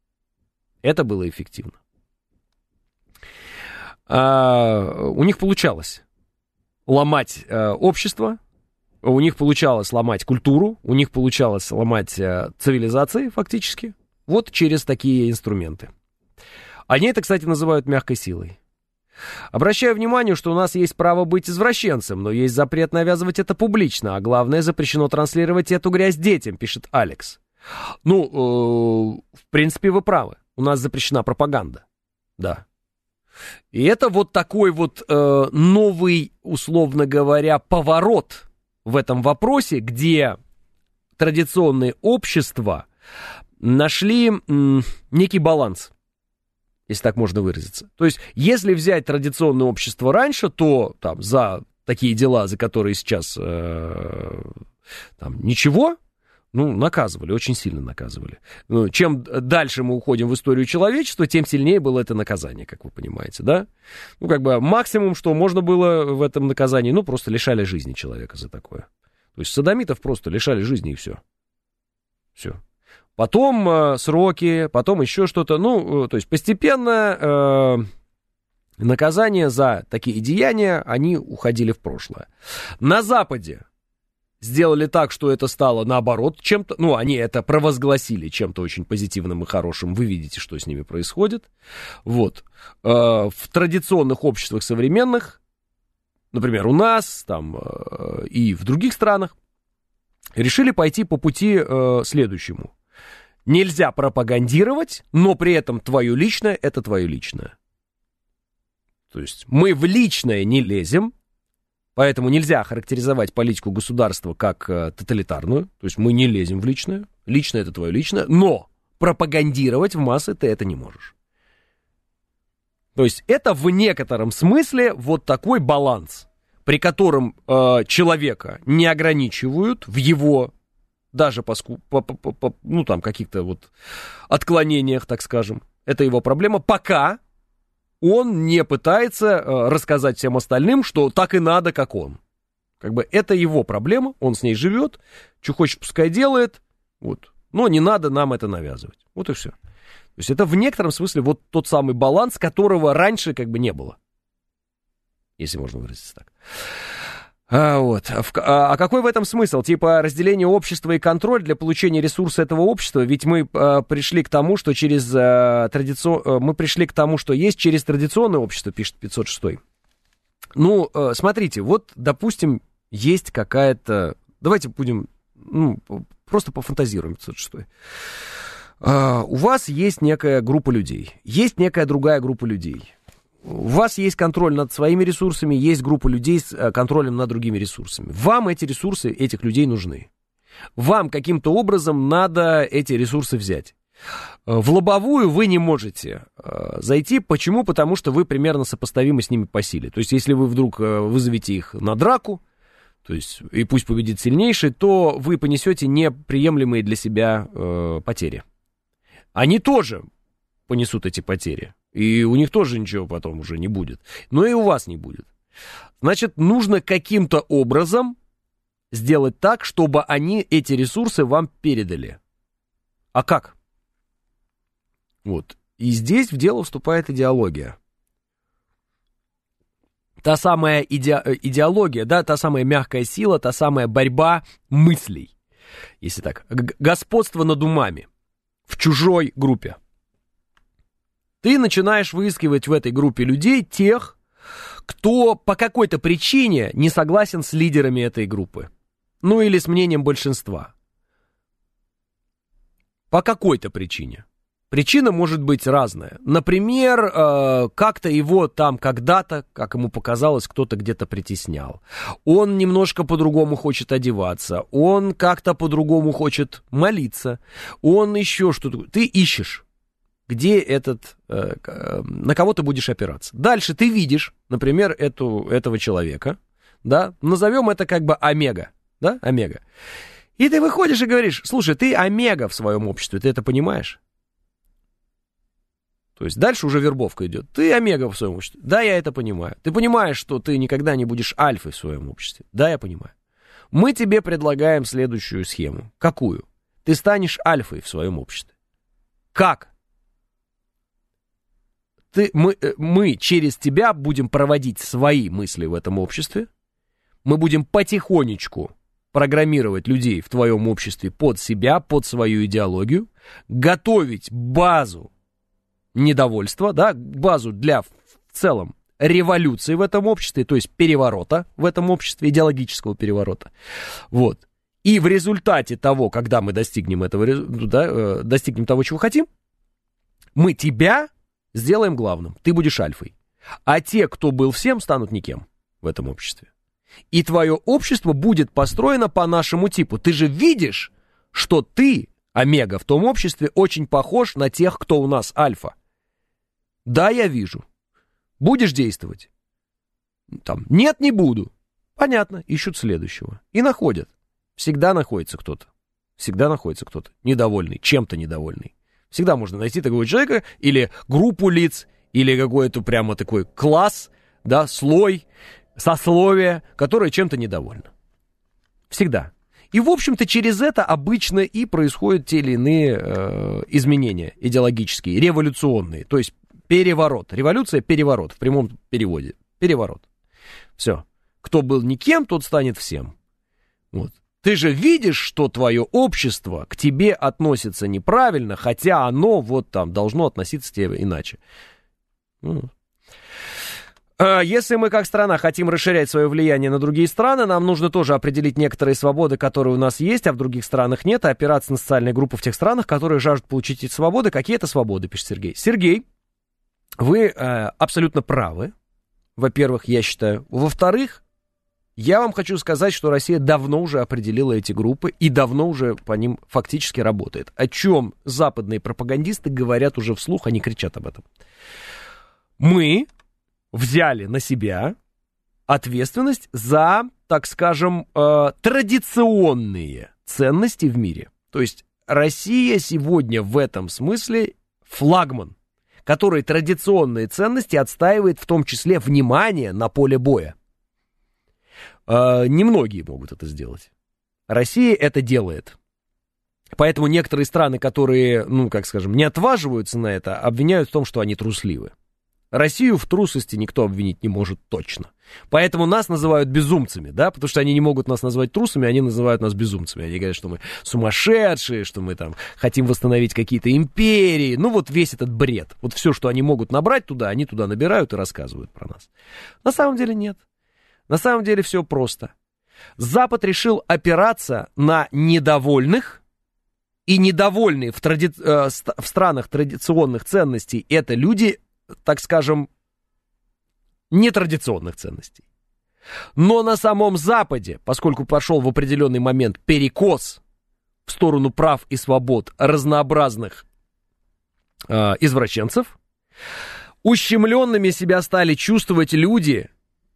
У них получалось ломать общество, у них получалось ломать культуру, у них получалось ломать цивилизации фактически, вот через такие инструменты. Они это, кстати, называют мягкой силой. Обращаю внимание, что у нас есть право быть извращенцем, но есть запрет навязывать это публично, а главное, запрещено транслировать эту грязь детям, пишет Алекс. В принципе, вы правы. У нас запрещена пропаганда. Да. И это вот такой вот новый, условно говоря, поворот в этом вопросе, где традиционные общества нашли некий баланс, если так можно выразиться. То есть, если взять традиционное общество раньше, то там за такие дела, за которые сейчас там ничего, наказывали, очень сильно наказывали. Чем дальше мы уходим в историю человечества, тем сильнее было это наказание, как вы понимаете, да? Максимум, что можно было в этом наказании, просто лишали жизни человека за такое. То есть содомитов просто лишали жизни, и все. Все. Потом сроки, потом еще что-то. То есть постепенно наказания за такие деяния, они уходили в прошлое. На Западе сделали так, что это стало наоборот чем-то, они это провозгласили чем-то очень позитивным и хорошим. Вы видите, что с ними происходит. Вот. В традиционных обществах современных, например, у нас там и в других странах, решили пойти по пути следующему. Нельзя пропагандировать, но при этом твое личное — это твое личное. То есть мы в личное не лезем, поэтому нельзя характеризовать политику государства как тоталитарную. То есть мы не лезем в личное. Личное — это твое личное. Но пропагандировать в массы ты это не можешь. То есть это в некотором смысле вот такой баланс, при котором человека не ограничивают в его даже там каких-то вот отклонениях, так скажем. Это его проблема, пока он не пытается рассказать всем остальным, что так и надо, как он. Это его проблема, он с ней живет, что хочет, пускай делает, вот. Но не надо нам это навязывать. Вот и все. То есть это в некотором смысле вот тот самый баланс, которого раньше не было. Если можно выразиться так. А какой в этом смысл? Типа разделение общества и контроль для получения ресурса этого общества? Ведь мы пришли к тому, что мы пришли к тому, что есть через традиционное общество, пишет 506. Смотрите, вот, допустим, есть какая-то... Давайте будем... просто пофантазируем, 506. У вас есть некая группа людей, есть некая другая группа людей. У вас есть контроль над своими ресурсами, есть группа людей с контролем над другими ресурсами. Вам эти ресурсы, этих людей нужны. Вам каким-то образом надо эти ресурсы взять. В лобовую вы не можете зайти. Почему? Потому что вы примерно сопоставимы с ними по силе. То есть, если вы вдруг вызовете их на драку, то есть, и пусть победит сильнейший, то вы понесете неприемлемые для себя потери. Они тоже понесут эти потери. И у них тоже ничего потом уже не будет. Но и у вас не будет. Значит, нужно каким-то образом сделать так, чтобы они эти ресурсы вам передали. А как? Вот. И здесь в дело вступает идеология. Та самая идеология, да, та самая мягкая сила, та самая борьба мыслей. Если так. Господство над умами в чужой группе. Ты начинаешь выискивать в этой группе людей тех, кто по какой-то причине не согласен с лидерами этой группы. Или с мнением большинства. По какой-то причине. Причина может быть разная. Например, как-то его там когда-то, как ему показалось, кто-то где-то притеснял. Он немножко по-другому хочет одеваться. Он как-то по-другому хочет молиться. Он еще что-то... Ты ищешь. Где на кого ты будешь опираться. Дальше ты видишь, например, этого человека, да, назовем это омега, да, омега. И ты выходишь и говоришь: слушай, ты омега в своем обществе, ты это понимаешь? То есть дальше уже вербовка идет. Ты омега в своем обществе. Да, я это понимаю. Ты понимаешь, что ты никогда не будешь альфой в своем обществе. Да, я понимаю. Мы тебе предлагаем следующую схему. Какую? Ты станешь альфой в своем обществе. Как? Мы через тебя будем проводить свои мысли в этом обществе. Мы будем потихонечку программировать людей в твоем обществе под себя, под свою идеологию, готовить базу недовольства, да, базу для в целом революции в этом обществе, то есть переворота в этом обществе, идеологического переворота. Вот. И в результате того, когда мы достигнем достигнем того, чего хотим, мы тебя сделаем главным, ты будешь альфой. А те, кто был всем, станут никем в этом обществе. И твое общество будет построено по нашему типу. Ты же видишь, что ты омега в том обществе, очень похож на тех, кто у нас альфа. Да, я вижу. Будешь действовать? Там, нет, не буду. Понятно, ищут следующего. И находят. Всегда находится кто-то. Всегда находится кто-то недовольный, чем-то недовольный. Всегда можно найти такого человека, или группу лиц, или какой-то прямо такой класс, да, слой, сословие, которое чем-то недовольно. Всегда. И, в общем-то, через это обычно и происходят те или иные изменения идеологические, революционные. То есть переворот. Революция — переворот, в прямом переводе. Переворот. Все. Кто был никем, тот станет всем. Вот. Ты же видишь, что твое общество к тебе относится неправильно, хотя оно вот там должно относиться к тебе иначе. Если мы как страна хотим расширять свое влияние на другие страны, нам нужно тоже определить некоторые свободы, которые у нас есть, а в других странах нет, и опираться на социальные группы в тех странах, которые жаждут получить эти свободы. Какие это свободы, пишет Сергей. Сергей, вы абсолютно правы, во-первых, я считаю. Во-вторых, я вам хочу сказать, что Россия давно уже определила эти группы и давно уже по ним фактически работает. О чем западные пропагандисты говорят уже вслух, они кричат об этом. Мы взяли на себя ответственность за, так скажем, традиционные ценности в мире. То есть Россия сегодня в этом смысле флагман, который традиционные ценности отстаивает, в том числе, внимание на поле боя. Немногие могут это сделать. Россия это делает. Поэтому некоторые страны, которые, не отваживаются на это, обвиняют в том, что они трусливы. Россию в трусости никто обвинить не может точно. Поэтому нас называют безумцами, да, потому что они не могут нас назвать трусами, они называют нас безумцами. Они говорят, что мы сумасшедшие, что мы там хотим восстановить какие-то империи. Вот весь этот бред. Вот все, что они могут набрать туда, они туда набирают и рассказывают про нас. На самом деле нет. На самом деле все просто. Запад решил опираться на недовольных, и недовольные в странах традиционных ценностей это люди, так скажем, нетрадиционных ценностей. Но на самом Западе, поскольку пошел в определенный момент перекос в сторону прав и свобод разнообразных извращенцев, ущемленными себя стали чувствовать люди,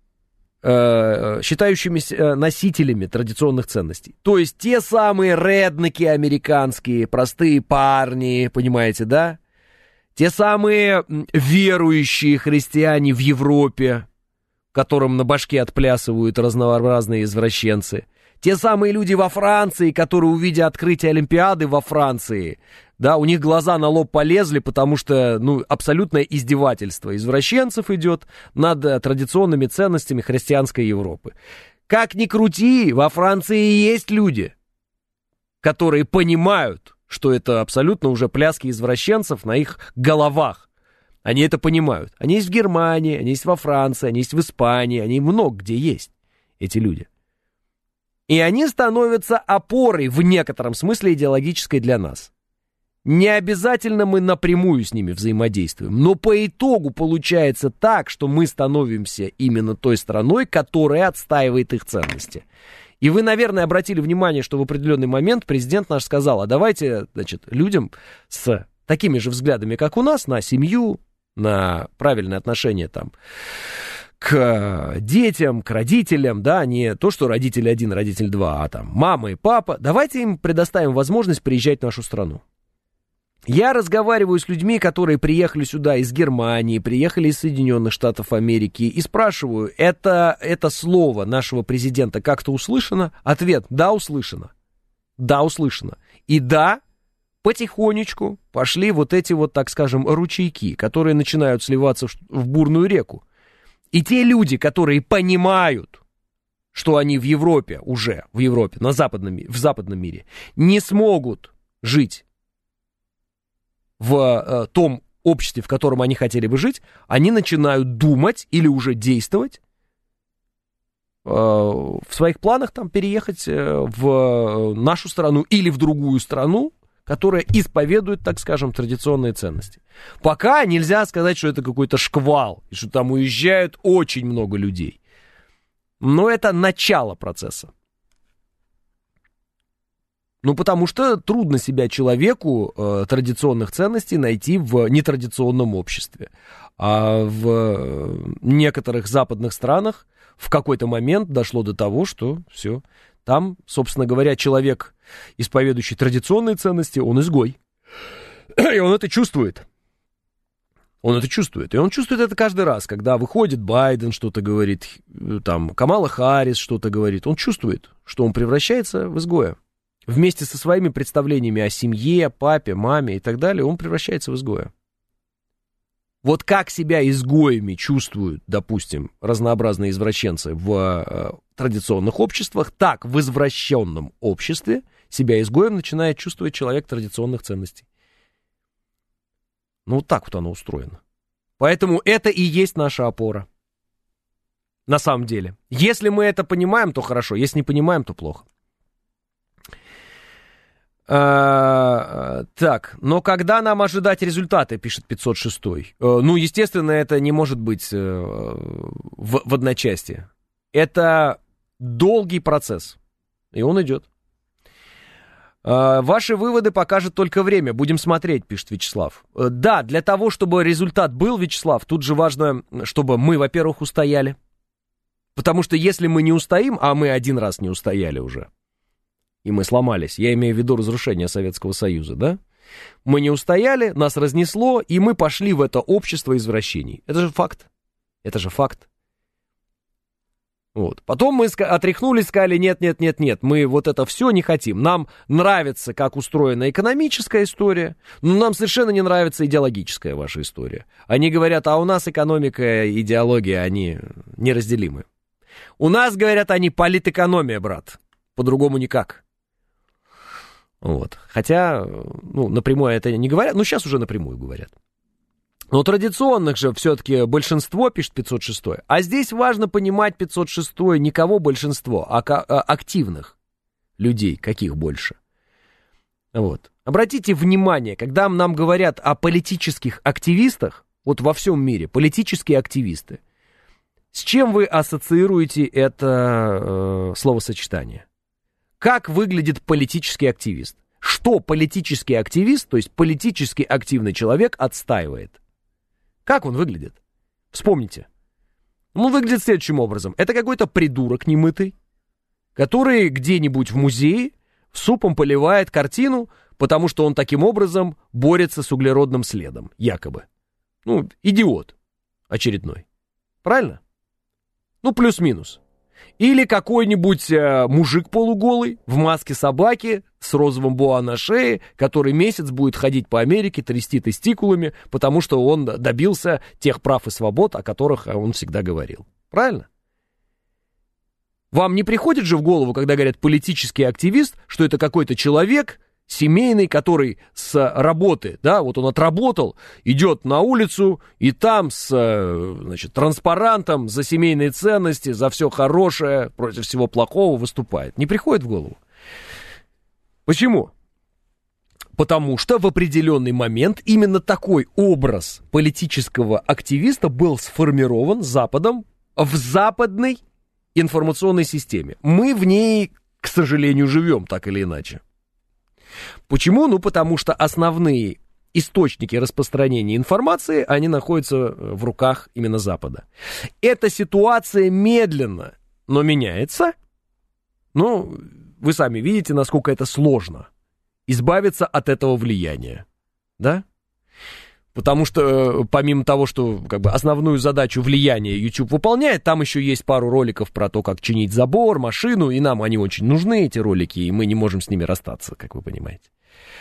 считающимися носителями традиционных ценностей. То есть те самые реднеки американские, простые парни, понимаете, да? Те самые верующие христиане в Европе, которым на башке отплясывают разнообразные извращенцы. Те самые люди во Франции, которые, увидя открытие Олимпиады во Франции, да, у них глаза на лоб полезли, потому что, абсолютное издевательство извращенцев идет над традиционными ценностями христианской Европы. Как ни крути, во Франции есть люди, которые понимают, что это абсолютно уже пляски извращенцев на их головах. Они это понимают. Они есть в Германии, они есть во Франции, они есть в Испании, они много где есть, эти люди. И они становятся опорой в некотором смысле идеологической для нас. Не обязательно мы напрямую с ними взаимодействуем, но по итогу получается так, что мы становимся именно той страной, которая отстаивает их ценности. И вы, наверное, обратили внимание, что в определенный момент президент наш сказал, а давайте, людям с такими же взглядами, как у нас, на семью, на правильное отношение там к детям, к родителям, да, не то, что родитель один, родитель два, а там мама и папа, давайте им предоставим возможность приезжать в нашу страну. Я разговариваю с людьми, которые приехали сюда из Германии, приехали из Соединенных Штатов Америки, и спрашиваю, это слово нашего президента как-то услышано? Ответ, да, услышано. Да, услышано. И да, потихонечку пошли вот эти вот, так скажем, ручейки, которые начинают сливаться в бурную реку. И те люди, которые понимают, что они в Европе, в западном мире, не смогут жить в том обществе, в котором они хотели бы жить, они начинают думать или уже действовать в своих планах там переехать в нашу страну или в другую страну, которая исповедует, так скажем, традиционные ценности. Пока нельзя сказать, что это какой-то шквал, и что там уезжают очень много людей. Но это начало процесса. Ну, потому что трудно себя человеку традиционных ценностей найти в нетрадиционном обществе. А в некоторых западных странах в какой-то момент дошло до того, что все. Там, собственно говоря, человек, исповедующий традиционные ценности, он изгой. И он это чувствует. Он это чувствует. И он чувствует это каждый раз, когда выходит Байден, что-то говорит, там, Камала Харрис что-то говорит. Он чувствует, что он превращается в изгоя. Вместе со своими представлениями о семье, папе, маме и так далее, он превращается в изгоя. Вот как себя изгоями чувствуют, допустим, разнообразные извращенцы в традиционных обществах, так в извращенном обществе себя изгоем начинает чувствовать человек традиционных ценностей. Ну, вот так вот оно устроено. Поэтому это и есть наша опора. На самом деле. Если мы это понимаем, то хорошо. Если не понимаем, то плохо. Так, но когда нам ожидать результаты, пишет 506. Ну, естественно, это не может быть в одночасье. Это долгий процесс, и он идет. Ваши выводы покажет только время. Будем смотреть, пишет Вячеслав. Да, для того, чтобы результат был, Вячеслав, тут же важно, чтобы мы, во-первых, устояли. Потому что если мы не устоим, а мы один раз не устояли уже, и мы сломались, я имею в виду разрушение Советского Союза, да? Мы не устояли, нас разнесло, и мы пошли в это общество извращений. Это же факт. Это же факт. Вот. Потом мы отряхнулись, сказали, нет, мы вот это все не хотим. Нам нравится, как устроена экономическая история, но нам совершенно не нравится идеологическая ваша история. Они говорят, а у нас экономика и идеология, они неразделимы. У нас, говорят они, политэкономия, брат. По-другому никак. Вот. Хотя, ну, напрямую это не говорят, но сейчас уже напрямую говорят. Но традиционных же все-таки большинство, пишет 506. А здесь важно понимать 506 не кого большинство, а активных людей, каких больше. Вот. Обратите внимание, когда нам говорят о политических активистах, вот во всем мире, политические активисты, с чем вы ассоциируете это словосочетание? Как выглядит политический активист? Что политический активист, то есть политически активный человек, отстаивает? Как он выглядит? Вспомните. Он выглядит следующим образом. Это какой-то придурок немытый, который где-нибудь в музее супом поливает картину, потому что он таким образом борется с углеродным следом, якобы. Ну, идиот очередной. Правильно? Ну, плюс-минус. Или какой-нибудь мужик полуголый в маске собаки с розовым боа на шее, который месяц будет ходить по Америке, трясти тестикулами, потому что он добился тех прав и свобод, о которых он всегда говорил. Правильно? Вам не приходит же в голову, когда говорят политический активист, что это какой-то человек семейный, который с работы, да, вот он отработал, идет на улицу и там с, значит, транспарантом за семейные ценности, за все хорошее, против всего плохого выступает. Не приходит в голову. Почему? Потому что в определенный момент именно такой образ политического активиста был сформирован Западом в западной информационной системе. Мы в ней, к сожалению, живем так или иначе. Почему? Ну, потому что основные источники распространения информации, они находятся в руках именно Запада. Эта ситуация медленно, но меняется. Ну, вы сами видите, насколько это сложно избавиться от этого влияния, да? Потому что помимо того, что как бы основную задачу влияния YouTube выполняет, там еще есть пару роликов про то, как чинить забор, машину, и нам они очень нужны, эти ролики, и мы не можем с ними расстаться, как вы понимаете.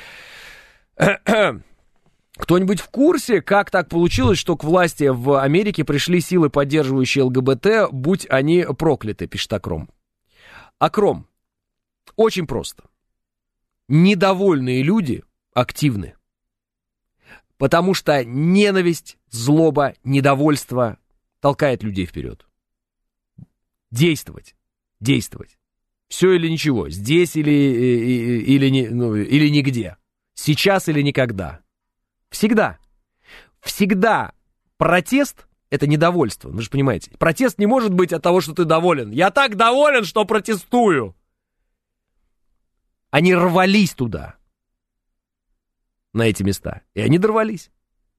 Кто-нибудь в курсе, как так получилось, что к власти в Америке пришли силы, поддерживающие ЛГБТ, будь они прокляты, пишет Акром. Акром, очень просто. Недовольные люди активны. Потому что ненависть, злоба, недовольство толкает людей вперед. Действовать. Действовать. Все или ничего. Здесь или нигде. Сейчас или никогда. Всегда. Всегда протест — это недовольство. Вы же понимаете. Протест не может быть от того, что ты доволен. Я так доволен, что протестую. Они рвались туда, на эти места, и они дорвались.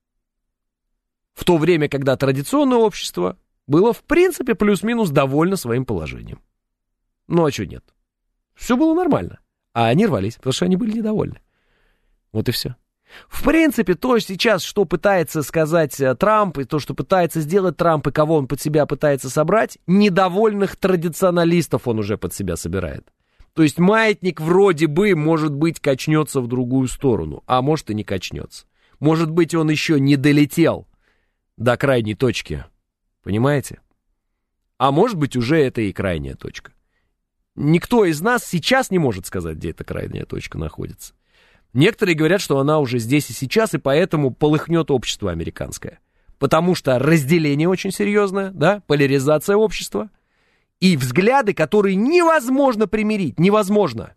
В то время, когда традиционное общество было, в принципе, плюс-минус довольно своим положением. Ну, а что нет? Все было нормально. А они рвались, потому что они были недовольны. Вот и все. В принципе, то сейчас, что пытается сказать Трамп, и то, что пытается сделать Трамп, и кого он под себя пытается собрать, недовольных традиционалистов он уже под себя собирает. То есть маятник вроде бы, может быть, качнется в другую сторону, а может и не качнется. Может быть, он еще не долетел до крайней точки, понимаете? А может быть, уже это и крайняя точка. Никто из нас сейчас не может сказать, где эта крайняя точка находится. Некоторые говорят, что она уже здесь и сейчас, и поэтому полыхнет общество американское. Потому что разделение очень серьезное, да, поляризация общества и взгляды, которые невозможно примирить, невозможно.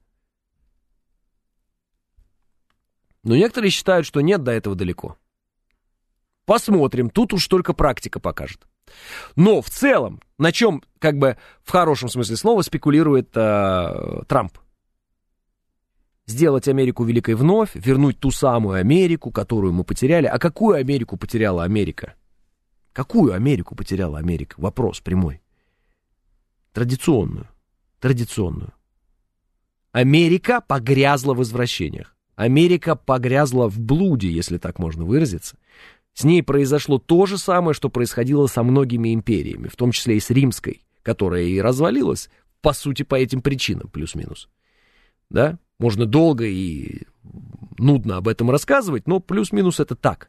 Но некоторые считают, что нет, до этого далеко. Посмотрим, тут уж только практика покажет. Но в целом, на чем, как бы, в хорошем смысле слова, спекулирует Трамп? Сделать Америку великой вновь, вернуть ту самую Америку, которую мы потеряли. А какую Америку потеряла Америка? Какую Америку потеряла Америка? Вопрос прямой. Традиционную. Америка погрязла в извращениях. Америка погрязла в блуде, если так можно выразиться. С ней произошло то же самое, что происходило со многими империями, в том числе и с римской, которая и развалилась, по сути, по этим причинам, плюс-минус. Да? Можно долго и нудно об этом рассказывать, но плюс-минус это так.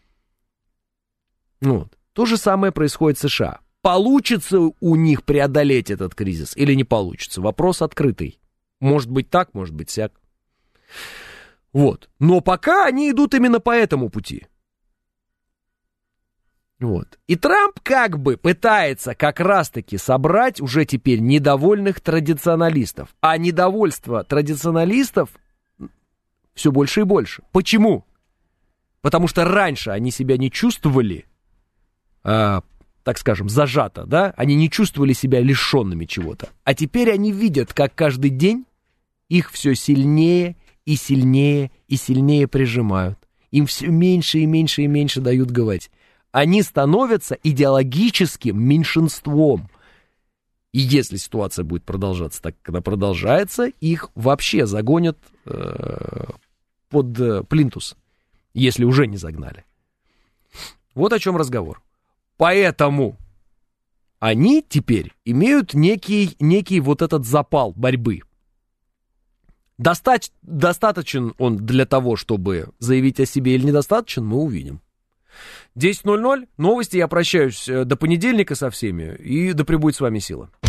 Вот. То же самое происходит в США. Получится у них преодолеть этот кризис или не получится? Вопрос открытый. Может быть так, может быть сяк. Вот. Но пока они идут именно по этому пути. Вот. И Трамп как бы пытается как раз-таки собрать уже теперь недовольных традиционалистов. А недовольство традиционалистов все больше и больше. Почему? Потому что раньше они себя не чувствовали, так скажем, зажато, да? Они не чувствовали себя лишенными чего-то. А теперь они видят, как каждый день их все сильнее и сильнее и сильнее прижимают. Им все меньше и меньше и меньше дают говорить. Они становятся идеологическим меньшинством. И если ситуация будет продолжаться так, как она продолжается, их вообще загонят под плинтус, если уже не загнали. Вот о чем разговор. Поэтому они теперь имеют некий вот этот запал борьбы. Достаточен он для того, чтобы заявить о себе, или недостаточен, мы увидим. 10:00, новости, я прощаюсь до понедельника со всеми, и да пребудет с вами сила.